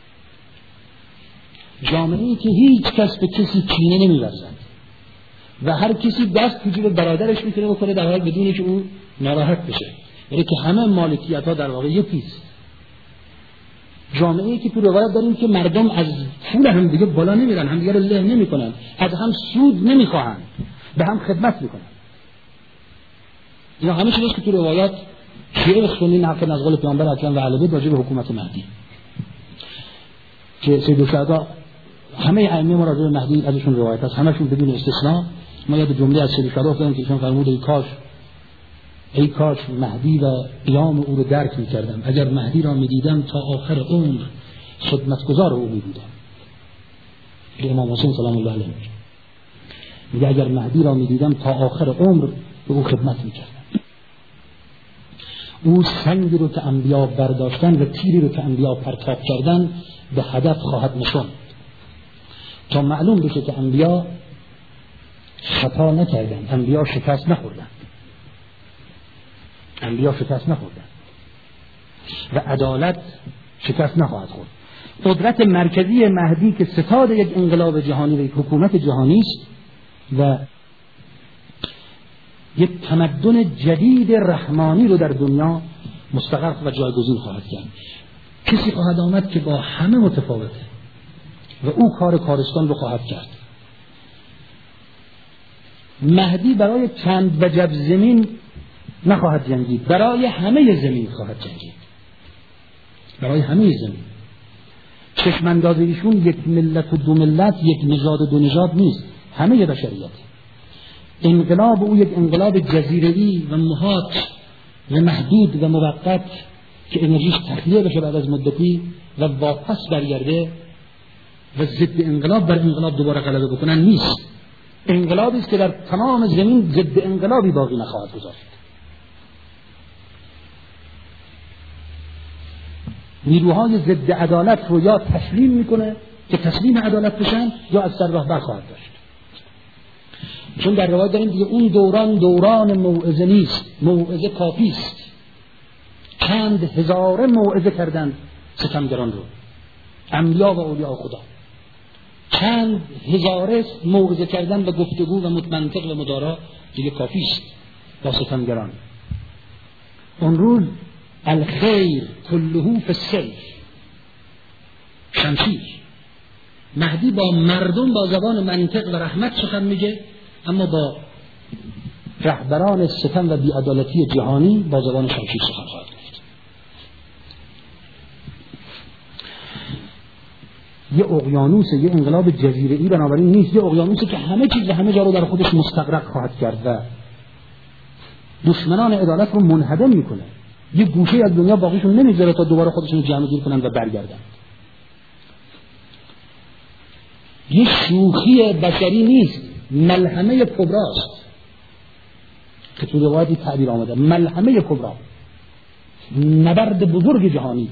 جامعه‌ای که هیچ کس به کسی کینه نمی‌ورزد و هر کسی دست تو جیب برادرش میتونه بکنه در حال بدونی که او ناراحت بشه، یعنی که همه مالکیت‌ها در واقع یکیست. جامعه‌ای که تو روایت داریم که مردم از پول هم دیگه بالا نمیرن، هم دیگه رو له نمی‌کنن، از هم سود نمی‌خواهند، به هم خدمت می‌کنن. اینا همه چیزی که تو روایات شیعه بخونین حق از قول پیامبر اکرم و اهل بیت راجع به حکومت مهدی که سید الشهدا همه ائمه ما راجع به مهدی ازشون روایت هست، همشون بدون استثناء. ما یاد جمله از سید الشهدا افتادیم که ایشون فرمود ای کاش مهدی و قیام او رو درک می‌کردم، اگر مهدی را می‌دیدم تا آخر عمر خدمتگزار او می‌بودم. امام حسین سلام الله علیه میگه اگر مهدی را می‌دیدم تا آخر عمر به او خدمت می‌کردم. او سنگی رو که انبیا برداشتن و تیری رو که انبیا پرتاب کردن به هدف خواهد نشاند تا معلوم بشه که انبیا خطا نکردن، انبیا شکست نخوردن و عدالت شکست نخواهد خورد. قدرت مرکزی مهدی که ستاد یک انقلاب جهانی و یک حکومت جهانی است و یک تمدن جدید رحمانی رو در دنیا مستقر و جایگزین خواهد کرد. کسی خواهد آمد که با همه متفاوته و او کار کارستان رو خواهد کرد. مهدی برای چند وجب زمین نخواهد جنگید، برای همه زمین خواهد جنگید، برای همه زمین. چشم انداز ایشون یک ملت و دو ملت، یک نژاد و دو نژاد نیست، همه بشریت. انقلاب او یک انقلاب جزیره‌ای و محاط و محدود و موقت که انرژیش تخلیه بشه بعد از مدتی و واپس برگرده و ضد انقلاب بر انقلاب دوباره غلبه بکنن نیست. انقلابی است که در تمام زمین ضد انقلابی باقی نخواهد گذاشت. نیروهای ضد عدالت رو یا تسلیم میکنه که تسلیم عدالت بشن یا از سر راه برخواهد داشت. چون در روایت داریم دیگه اون دوران موعظه نیست، موعظه کافی است. چند هزاره موعظه کردند ستمگران رو، انبیا و اولیاء خدا. چند هزاره موعظه کردن و گفتگو و منطق و مدارا دیگه کافی است با ستمگران. اون روز الخیر كله فی السیف، شمشیر. مهدی با مردم با زبان منطق و رحمت سخن میگه، اما با رهبران ستم و بی‌عدالتی جهانی با زبان شمشیر سخن خواهد گفت. یه اقیانوس، یه انقلاب جزیره‌ای بنابراین نیست، یه اقیانوسی که همه چیز و همه جا رو در خودش مستغرق خواهد کرد و دشمنان عدالت رو منهدم میکنه. یه گوشه از دنیا باقیشون نمیذاره تا دوباره خودشون جمع جور کنن و برگردن. یه شوخی بشری نیست، ملحمه کبراست که تو روایتی تعبیر آمده، ملحمه کبرا، نبرد بزرگ جهانی.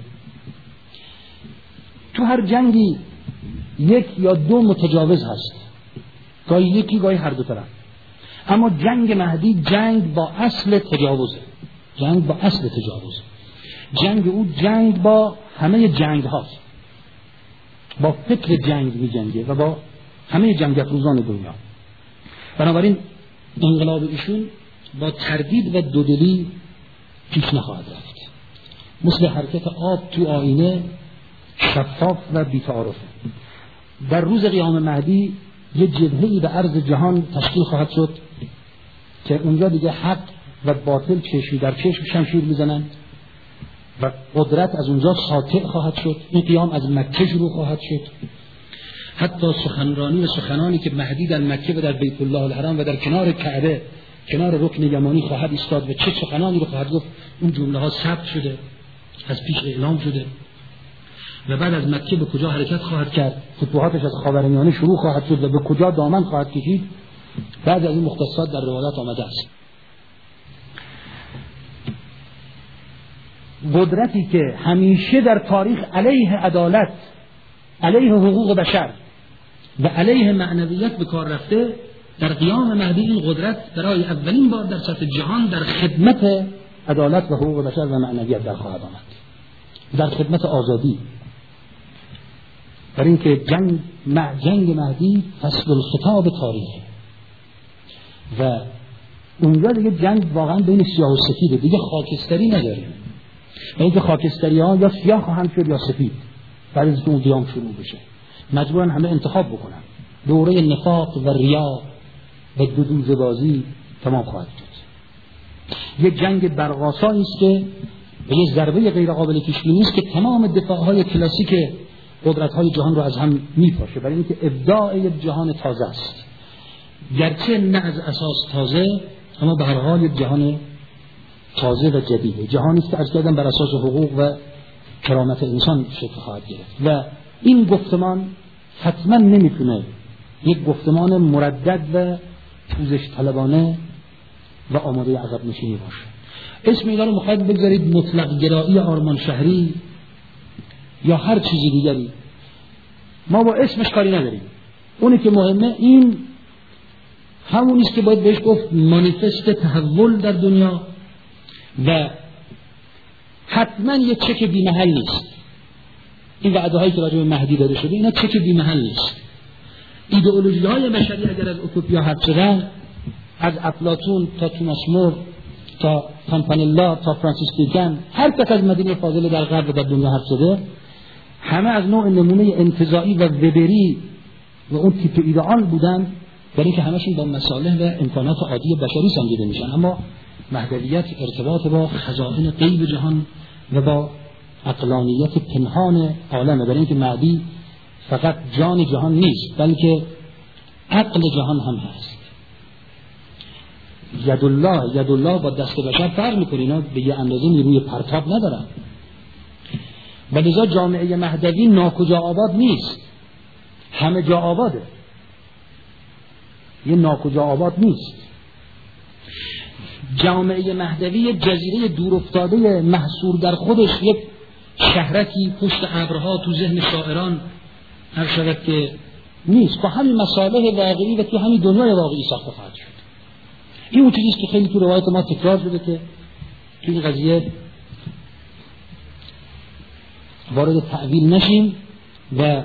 تو هر جنگی یک یا دو متجاوز هست، گاهی یکی گاهی هر دو طرف، اما جنگ مهدی جنگ با اصل تجاوزه، جنگ با اصل تجاوز. جنگ او جنگ با همه جنگ هاست، با فکر جنگ می جنگه و با همه جنگ افروزان دنیا. بنابراین انقلاب ایشون با تردید و دودلی پیش نخواهد رفت. مثل حرکت آب تو آینه، شفاف و بی‌تعارفه. در روز قیام مهدی یه جبهه‌ای به عرض جهان تشکیل خواهد شد که اونجا دیگه حق و باطل چشمی در چشم شمشیر میزنن و قدرت از اونجا ساطع خواهد شد. این قیام از مکه شروع خواهد شد. حتی سخنرانی و سخنانی که مهدی در مکه و در بیت الله الحرام و در کنار کعبه، کنار رکن یمانی خواهد ایستاد و چه سخنانی رو خواهد گفت، اون جمله ها ثبت شده، از پیش اعلام شده. و بعد از مکه به کجا حرکت خواهد کرد، فتوحاتش از خاورمیانه شروع خواهد شد و به کجا دامن خواهد کشید، بعد از این مختصات در روایات آمده است. قدرتی که همیشه در تاریخ علیه عدالت، علیه حقوق بشر و علیه معنویت به کار رفته، در قیام مهدی این قدرت برای اولین بار در سطح جهان در خدمت عدالت و حقوق بشر و معنویت در خواهد آمد، در خدمت آزادی. برای اینکه جنگ مهدی فصل الخطاب تاریخه و اونجا دیگه جنگ واقعا بین سیاه و سفیده، دیگه خاکستری نداریم. برای اینکه خاکستری ها یا سیاه خواهند شد یا سفید بعد از اون قیام شروع بشه. مجبورن همه انتخاب بکنن. دوره نفاق و ریا و دودوزبازی تمام خواهد شد. یه جنگ برقاسایی است که به یه ضربه غیر قابل پیش بینی است که تمام دفاع‌های کلاسیک قدرت‌های جهان رو از هم میپاشه. برای اینکه ابداع یک جهان تازه است، گرچه نه از اساس تازه، اما به هر حال یک جهان تازه و جدیده. جهانی است که از کردن بر اساس حقوق و کرامت انسان شکل خواهد گرفت و این گفتمان حتما نمیتونه یک گفتمان مردد و پوزش طلبانه و آماده عقب نشینی باشه. اسم اینا رو میخواید بگذارید مطلق گرایی آرمان شهری یا هر چیزی دیگری، ما با اسمش کاری نداریم. اونی که مهمه این همونیست که باید بهش گفت مانیفست تحول در دنیا و حتما یه چک بی محل نیست. این وعده هایی که راجع به مهدی داده شده اینا چک بی محل نیست. ایدئولوژی های بشری اگر از اوتوپیا حد شدن، از افلاطون تا توماس مور تا کامپانلا تا فرانسیس بیکن، هر کس از مدینه فاضله در غرب و در دنیا حد شده، همه از نوع نمونه انتزاعی و وبری و اون تیپ ایدئال بودن، برای اینکه همشون با مصالح و امکانات عادی بشری سنجیده میشن. اما مهدویت ارتباط با خزائن غیب جهان و با عقلانیت پنهان عالمه. برای اینکه مهدی فقط جان جهان نیست بلکه عقل جهان هم هست. یدالله با دست بشر فرق میکنه، اینا به یه اندازه نیروی پرتاب ندارن و لذا جامعه مهدوی ناکجا آباد نیست، همه جا آباده، یه ناکجا آباد نیست. جامعه مهدوی جزیره دور افتاده محصور در خودش، یک شهرکی پشت ابرها تو ذهن شاعران هر شود که نیست، با همین مصالح واقعی و تو همین دنیای واقعی ساخته خواهد شد. این اون چیزیست که خیلی تو روایت ما تکرار شده که تو این قضیه وارد تعویل نشیم و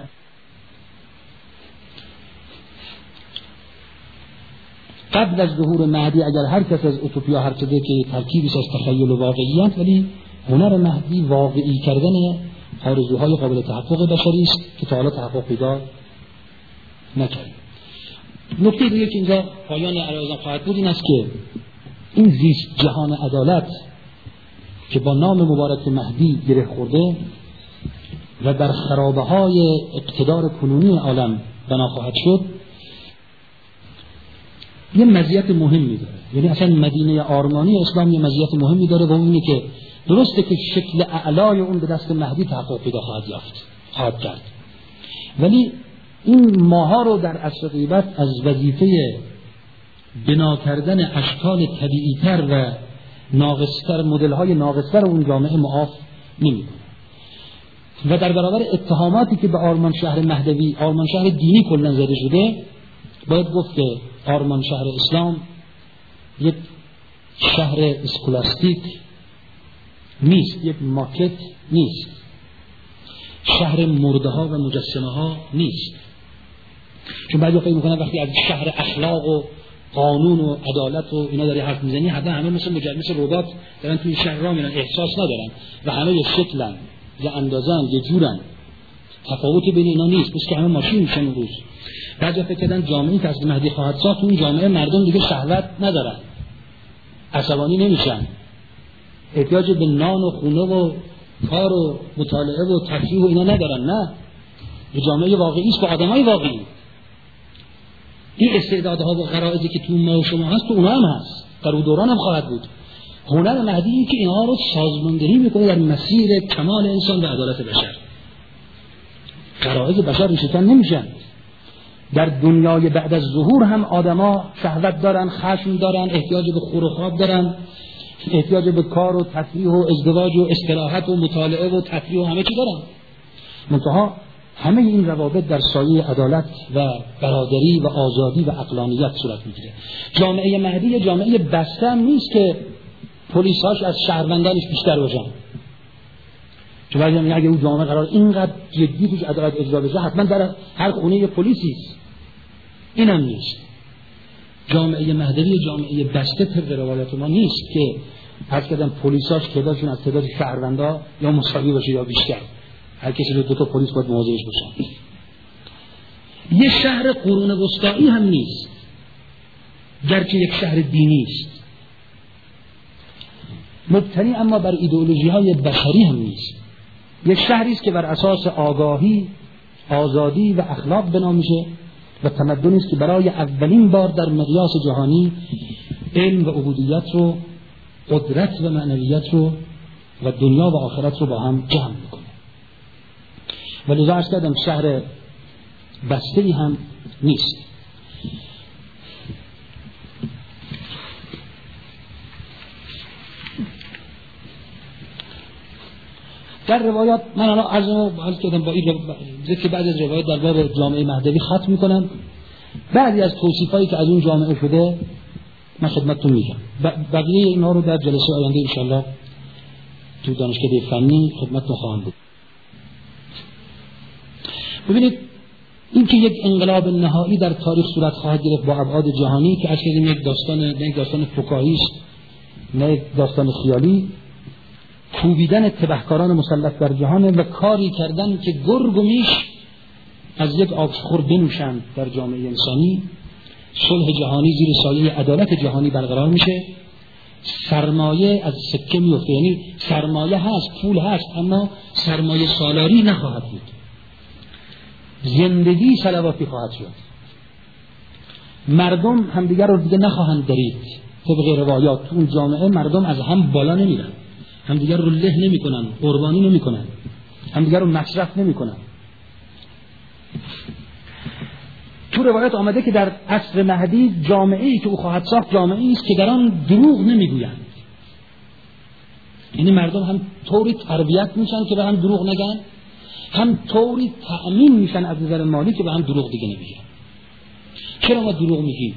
قبل از ظهور مهدی اگر هر کس از اوتوپیا حرف زده که ترکیبی از تخیل و واقعیت، ولی هنر مهدی واقعی کردن آرزوهای قابل تحقق بشری است که تا حالا تحقق پیدا نکرد. نکته دیگه که اینجا پایان عرایزم خواهد بود این است که این زیست جهان عدالت که با نام مبارک مهدی گره خورده و در خرابه های اقتدار کنونی عالم بنا خواهد شد، یه مزیت مهمی داره. یعنی اصلا مدینه آرمانی اسلام یه مزیت مهمی داره و اینه که درسته که شکل اعلای اون به دست مهدی تحقق پیدا خواهد کرد، ولی این ماها رو در عصر غیبت از وظیفه بنا کردن اشکال طبیعی‌تر و ناقصتر، مدل‌های ناقصتر اون جامعه معاف نمی‌کنه. و در برابر اتهاماتی که به آرمان شهر مهدوی، آرمان شهر دینی کلاً زده شده، باید گفت که آرمان شهر اسلام یک شهر اسکولاستیک نیست، یک ماکت نیست، شهر مرده ها و مجسمه ها نیست. چون بعضی فکر میکنن وقتی از شهر اخلاق و قانون و عدالت و اینا داری حرف میزنی، همه مثل ربات دارن توی شهر راه میرن، احساس ندارن و همه یه شکلن، یه اندازن، یه جورن، تفاوتی بین اینا نیست، بس که همه ماشین میشن اون روز. بعضی فکر کردن جامعه‌ای که از مهدی خواهد ساخت، اون جامعه مردم دیگه شهوت ندارن، عصبانی نمیشن، احتیاج به نان و خونه و کار و مطالعه و تفریح و اینا ندارن. نه، یه جامعه واقعی است با آدمای واقعی. این استعدادها و غرایزی که تو ما و شما هست تو اونها هم هست، در اون دوران هم خواهد بود. هنر مهدی این که اینها رو سازماندهی میکنه در مسیر کمال انسان و عدالت بشر. غرایز بشر ریشه‌کن نمیشن. در دنیای بعد از ظهور هم آدما شهوت دارن، خشم دارن، احتیاج به خور و خواب دارن، احتیاج به کار و تفریح و ازدواج و استراحت و مطالعه و تفریح و همه چی دارن. منتها همه این روابط در سایه عدالت و برادری و آزادی و عقلانیت صورت میگیره. جامعه مهدی یه جامعه بسته هم نیست که پلیساش از شهروندانش بیشتر باشن. چون بعضی میگن اگه اون جامعه قرار اینقدر جدی توش عدالت اجرا بشه، حتما در هر خونه یه پلیسی است. اینم نیست. جامعه مهدوی جامعه بسته طبق روایت ما نیست که هر کدام پلیساش تعدادشون از تعداد شهروندا یا مساوی باشه یا بیشتر. هر کسی رو 2 تا پلیس باید مواظبش باشن. یه شهر قرون وسطایی هم نیست، گرچه یک شهر دینی است. مبتنی اما بر ایدئولوژی‌های بشری هم نیست. یک شهری است که بر اساس آگاهی، آزادی و اخلاق بنا میشه و تمدنی است که برای اولین بار در مقیاس جهانی علم و عبودیت رو، قدرت و معنویت رو و دنیا و آخرت رو با هم جمع میکنه. ولی عرض کردم شهر بسته‌ای هم نیست. در روایات من الان عرض کردم با این ذکر بعضی از روایات در باب جامعه مهدوی ختم میکنم. بعضی از توصیفایی که از اون جامعه شده من خدمتتون میگم. بقیه اینا رو در جلسه آینده انشالله تو دانشکده فنی خدمتتون خواهم بود. ببینید این که یک انقلاب نهایی در تاریخ صورت خواهد گرفت با ابعاد جهانی که از کردیم یک داستان فکاهی است، نه یک داستان خیالی. کوبیدن تبهکاران مسلط بر جهان و کاری کردن که گرگ و میش از یک آبشخور بنوشند در جامعه انسانی. صلح جهانی زیر سایه عدالت جهانی برقرار میشه. سرمایه از سکه میفته، یعنی سرمایه هست، پول هست، اما سرمایه سالاری نخواهد بود. زندگی صلواتی خواهد شد. مردم همدیگر رو دیگه نخواهند درید. طبق روایات تو اون جامعه مردم از هم بالا نمیرن، همدیگر رو له نمی کنن، قربانی نمی کنن، همدیگر رو مصرف نمی کنن. تو روایت آمده که در عصر مهدی جامعه‌ای که او خواهد ساخت جامعه‌ای است که در آن دروغ نمیگویند. یعنی مردم هم طوری تربیت میشن که به هم دروغ نگن، هم طوری تأمین میشن از نظر مالی که به هم دروغ دیگه نمیگن. چرا ما دروغ میگیم؟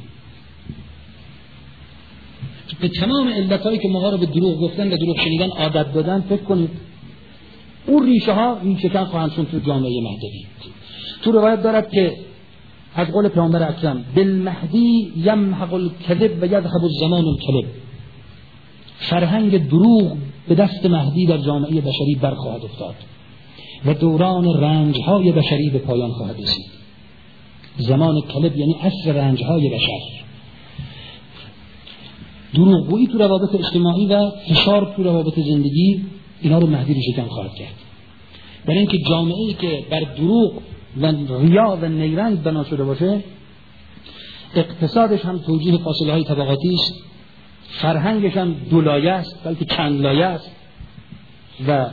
به تمام علتایی که ما رو به دروغ گفتن و دروغ شنیدن عادت دادن فکر کنید اون ریشه ها ریشه‌کن خواهند شد تو جامعه مهدوی. تو روایت دارد که از قول پیامبر اکرم بالمهدی یمحق الکذب و یذهب الزمان الکذب، فرهنگ دروغ به دست مهدی در جامعه بشری برخواهد افتاد و دوران رنج‌های بشری به پایان خواهد رسید. زمان کلب یعنی عصر رنج‌های بشر. دروغگویی تو روابط اجتماعی و فشار تو روابط زندگی، اینا رو مهدی ریشه‌کن خواهد کرد. برای اینکه جامعه‌ای که بر دروغ و ریا و نیرنگ بنا شده باشه، اقتصادش هم توجیه فاصله‌های طبقاتی است، فرهنگش هم دو لایه است بلکه چند لایه است و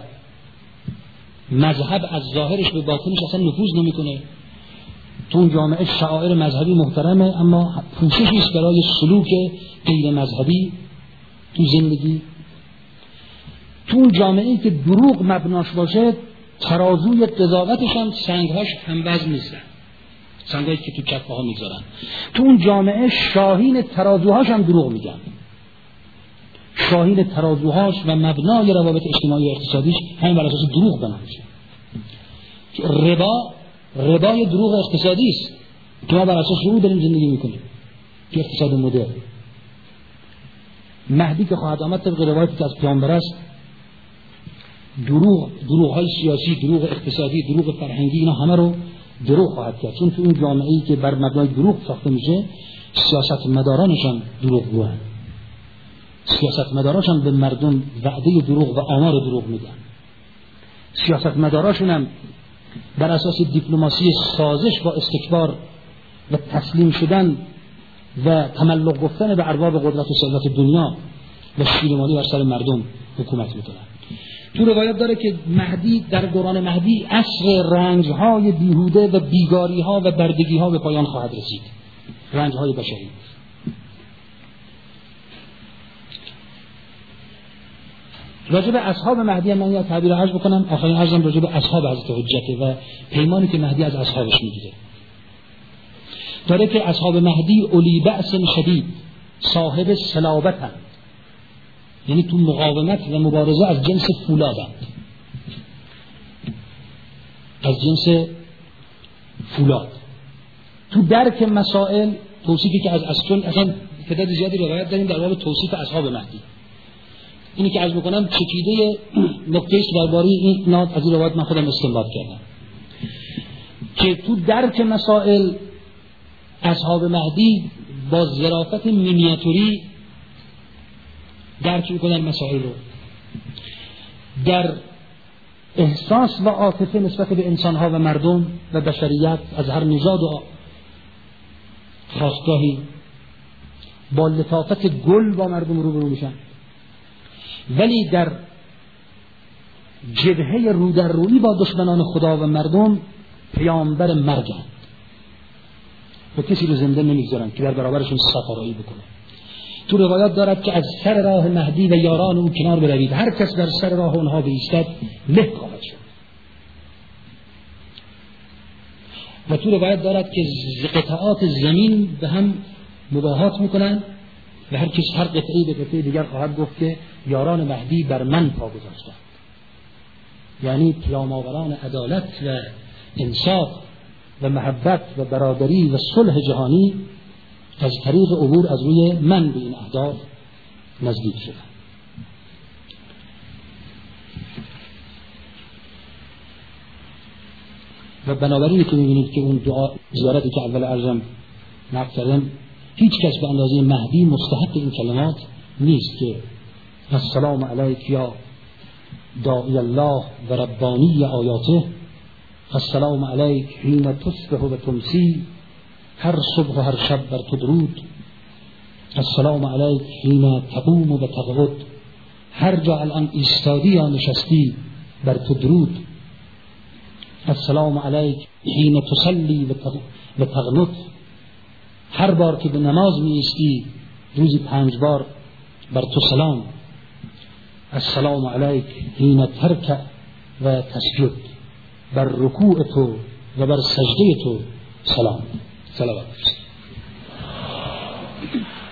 مذهب از ظاهرش به باطنش اصلا نفوذ نمیکنه. تو اون جامعه شعائر مذهبی محترمه، اما پوششی است برای سلوک غیر مذهبی تو زندگی. تو اون جامعه‌ای که دروغ مبناش باشه، ترازوی قضاوتش هم سنگ‌هاش هموزن نیستن، سنگایی که تو کفه ها میذارن. تو اون جامعه شاهین ترازوهاش هم دروغ میگن، شاهین ترازوهاش و مبنای روابط اجتماعی و اقتصادیش همین بر اساس دروغ بنا میشه. ربای دروغ اقتصادی است که ما بر اساس اون داریم زندگی میکنیم که اقتصاد مدرن. مهدی که خواهد آمد طبق روایتی که از پیامبر است، دروغ‌های سیاسی، دروغ اقتصادی، دروغ فرهنگی، اینا همه رو دروغ خواهد کرد. چون تو این جامعه‌ای که بر مبنای دروغ ساخته میشه، سیاستمدارانش هم دروغگوان، سیاستمدارانش هم به مردم وعده دروغ و آمار دروغ میدن. سیاستمداراشون هم بر اساس دیپلماسی سازش با استکبار و تسلیم شدن و تملق گفتن به ارباب قدرت و ثروت دنیا و شیرمانی بر سر مردم حکومت میکنن. تو روایت داره که مهدی در دوران مهدی عصر رنج‌های بیهوده و بیگاری‌ها و بردگی‌ها به پایان خواهد رسید، رنج‌های بشری. راجب اصحاب مهدی من یا تعبیر عرض بکنم، آخرین عرضم راجب اصحاب حضرت حجته و پیمانی که مهدی از اصحابش میگیره. داره که اصحاب مهدی اولی بأس شدید، صاحب صلابتند، یعنی تو مقاومت و مبارزه از جنس فولادند، از جنس فولاد. تو درک مسائل، توصیفی که از اصلا تعداد زیادی روایت داریم در باب توصیف اصحاب مهدی. اینی که عرض میکنم چکیده نکته‌ای که درباره این از این روایت من خودم استنباط کردم که تو درک مسائل اصحاب مهدی با ظرافت مینیاتوری درک میکنن مسائل رو. در احساس و عاطفه نسبت به انسانها و مردم و بشریت از هر نژاد و خاصگاهی با لطافت گل با مردم روبرو میشن، ولی در جبهه رو در رویی با دشمنان خدا و مردم پیامبر مرگن و کسی رو زنده نمیگذارن که در برابرشون سفارایی بکنه. تو روایات دارد که از سر راه مهدی و یاران او کنار بروید، هر کس در سر راه اونها بایستد له خواهد شد. و تو روایت دارد که قطعات زمین به هم مباهات میکنن و هر کس هر قطعی به قطعی دیگر خواهد گفت که یاران مهدی بر من پا گذاشتند، یعنی پیام‌آوران عدالت و انصاف و محبت و برادری و صلح جهانی از طریق عبور از روی من به این اهداف نزدیک شدن. و بنابراین که می‌بینید که اون دعا زیارتی که اول عرضم نقل کردم، هیچ کس به اندازه مهدی مستحق این کلمات نیست که السلام علیک یا داعی الله و ربانی آیاته، السلام علیک حین تصبح و تمسی، هر صبح و هر شب بر تو درود، السلام علیک حین تقوم و تقعد، هر جا الان ایستادی یا نشستی بر تو درود، السلام علیک حین تصلی و تقنط، هر بار که به نماز می ایستی روزی 5 بار بر تو سلام، السلام علیک حین ترکع و تسجد، بر رکوع تو و بر سجده تو سلام. صلوات.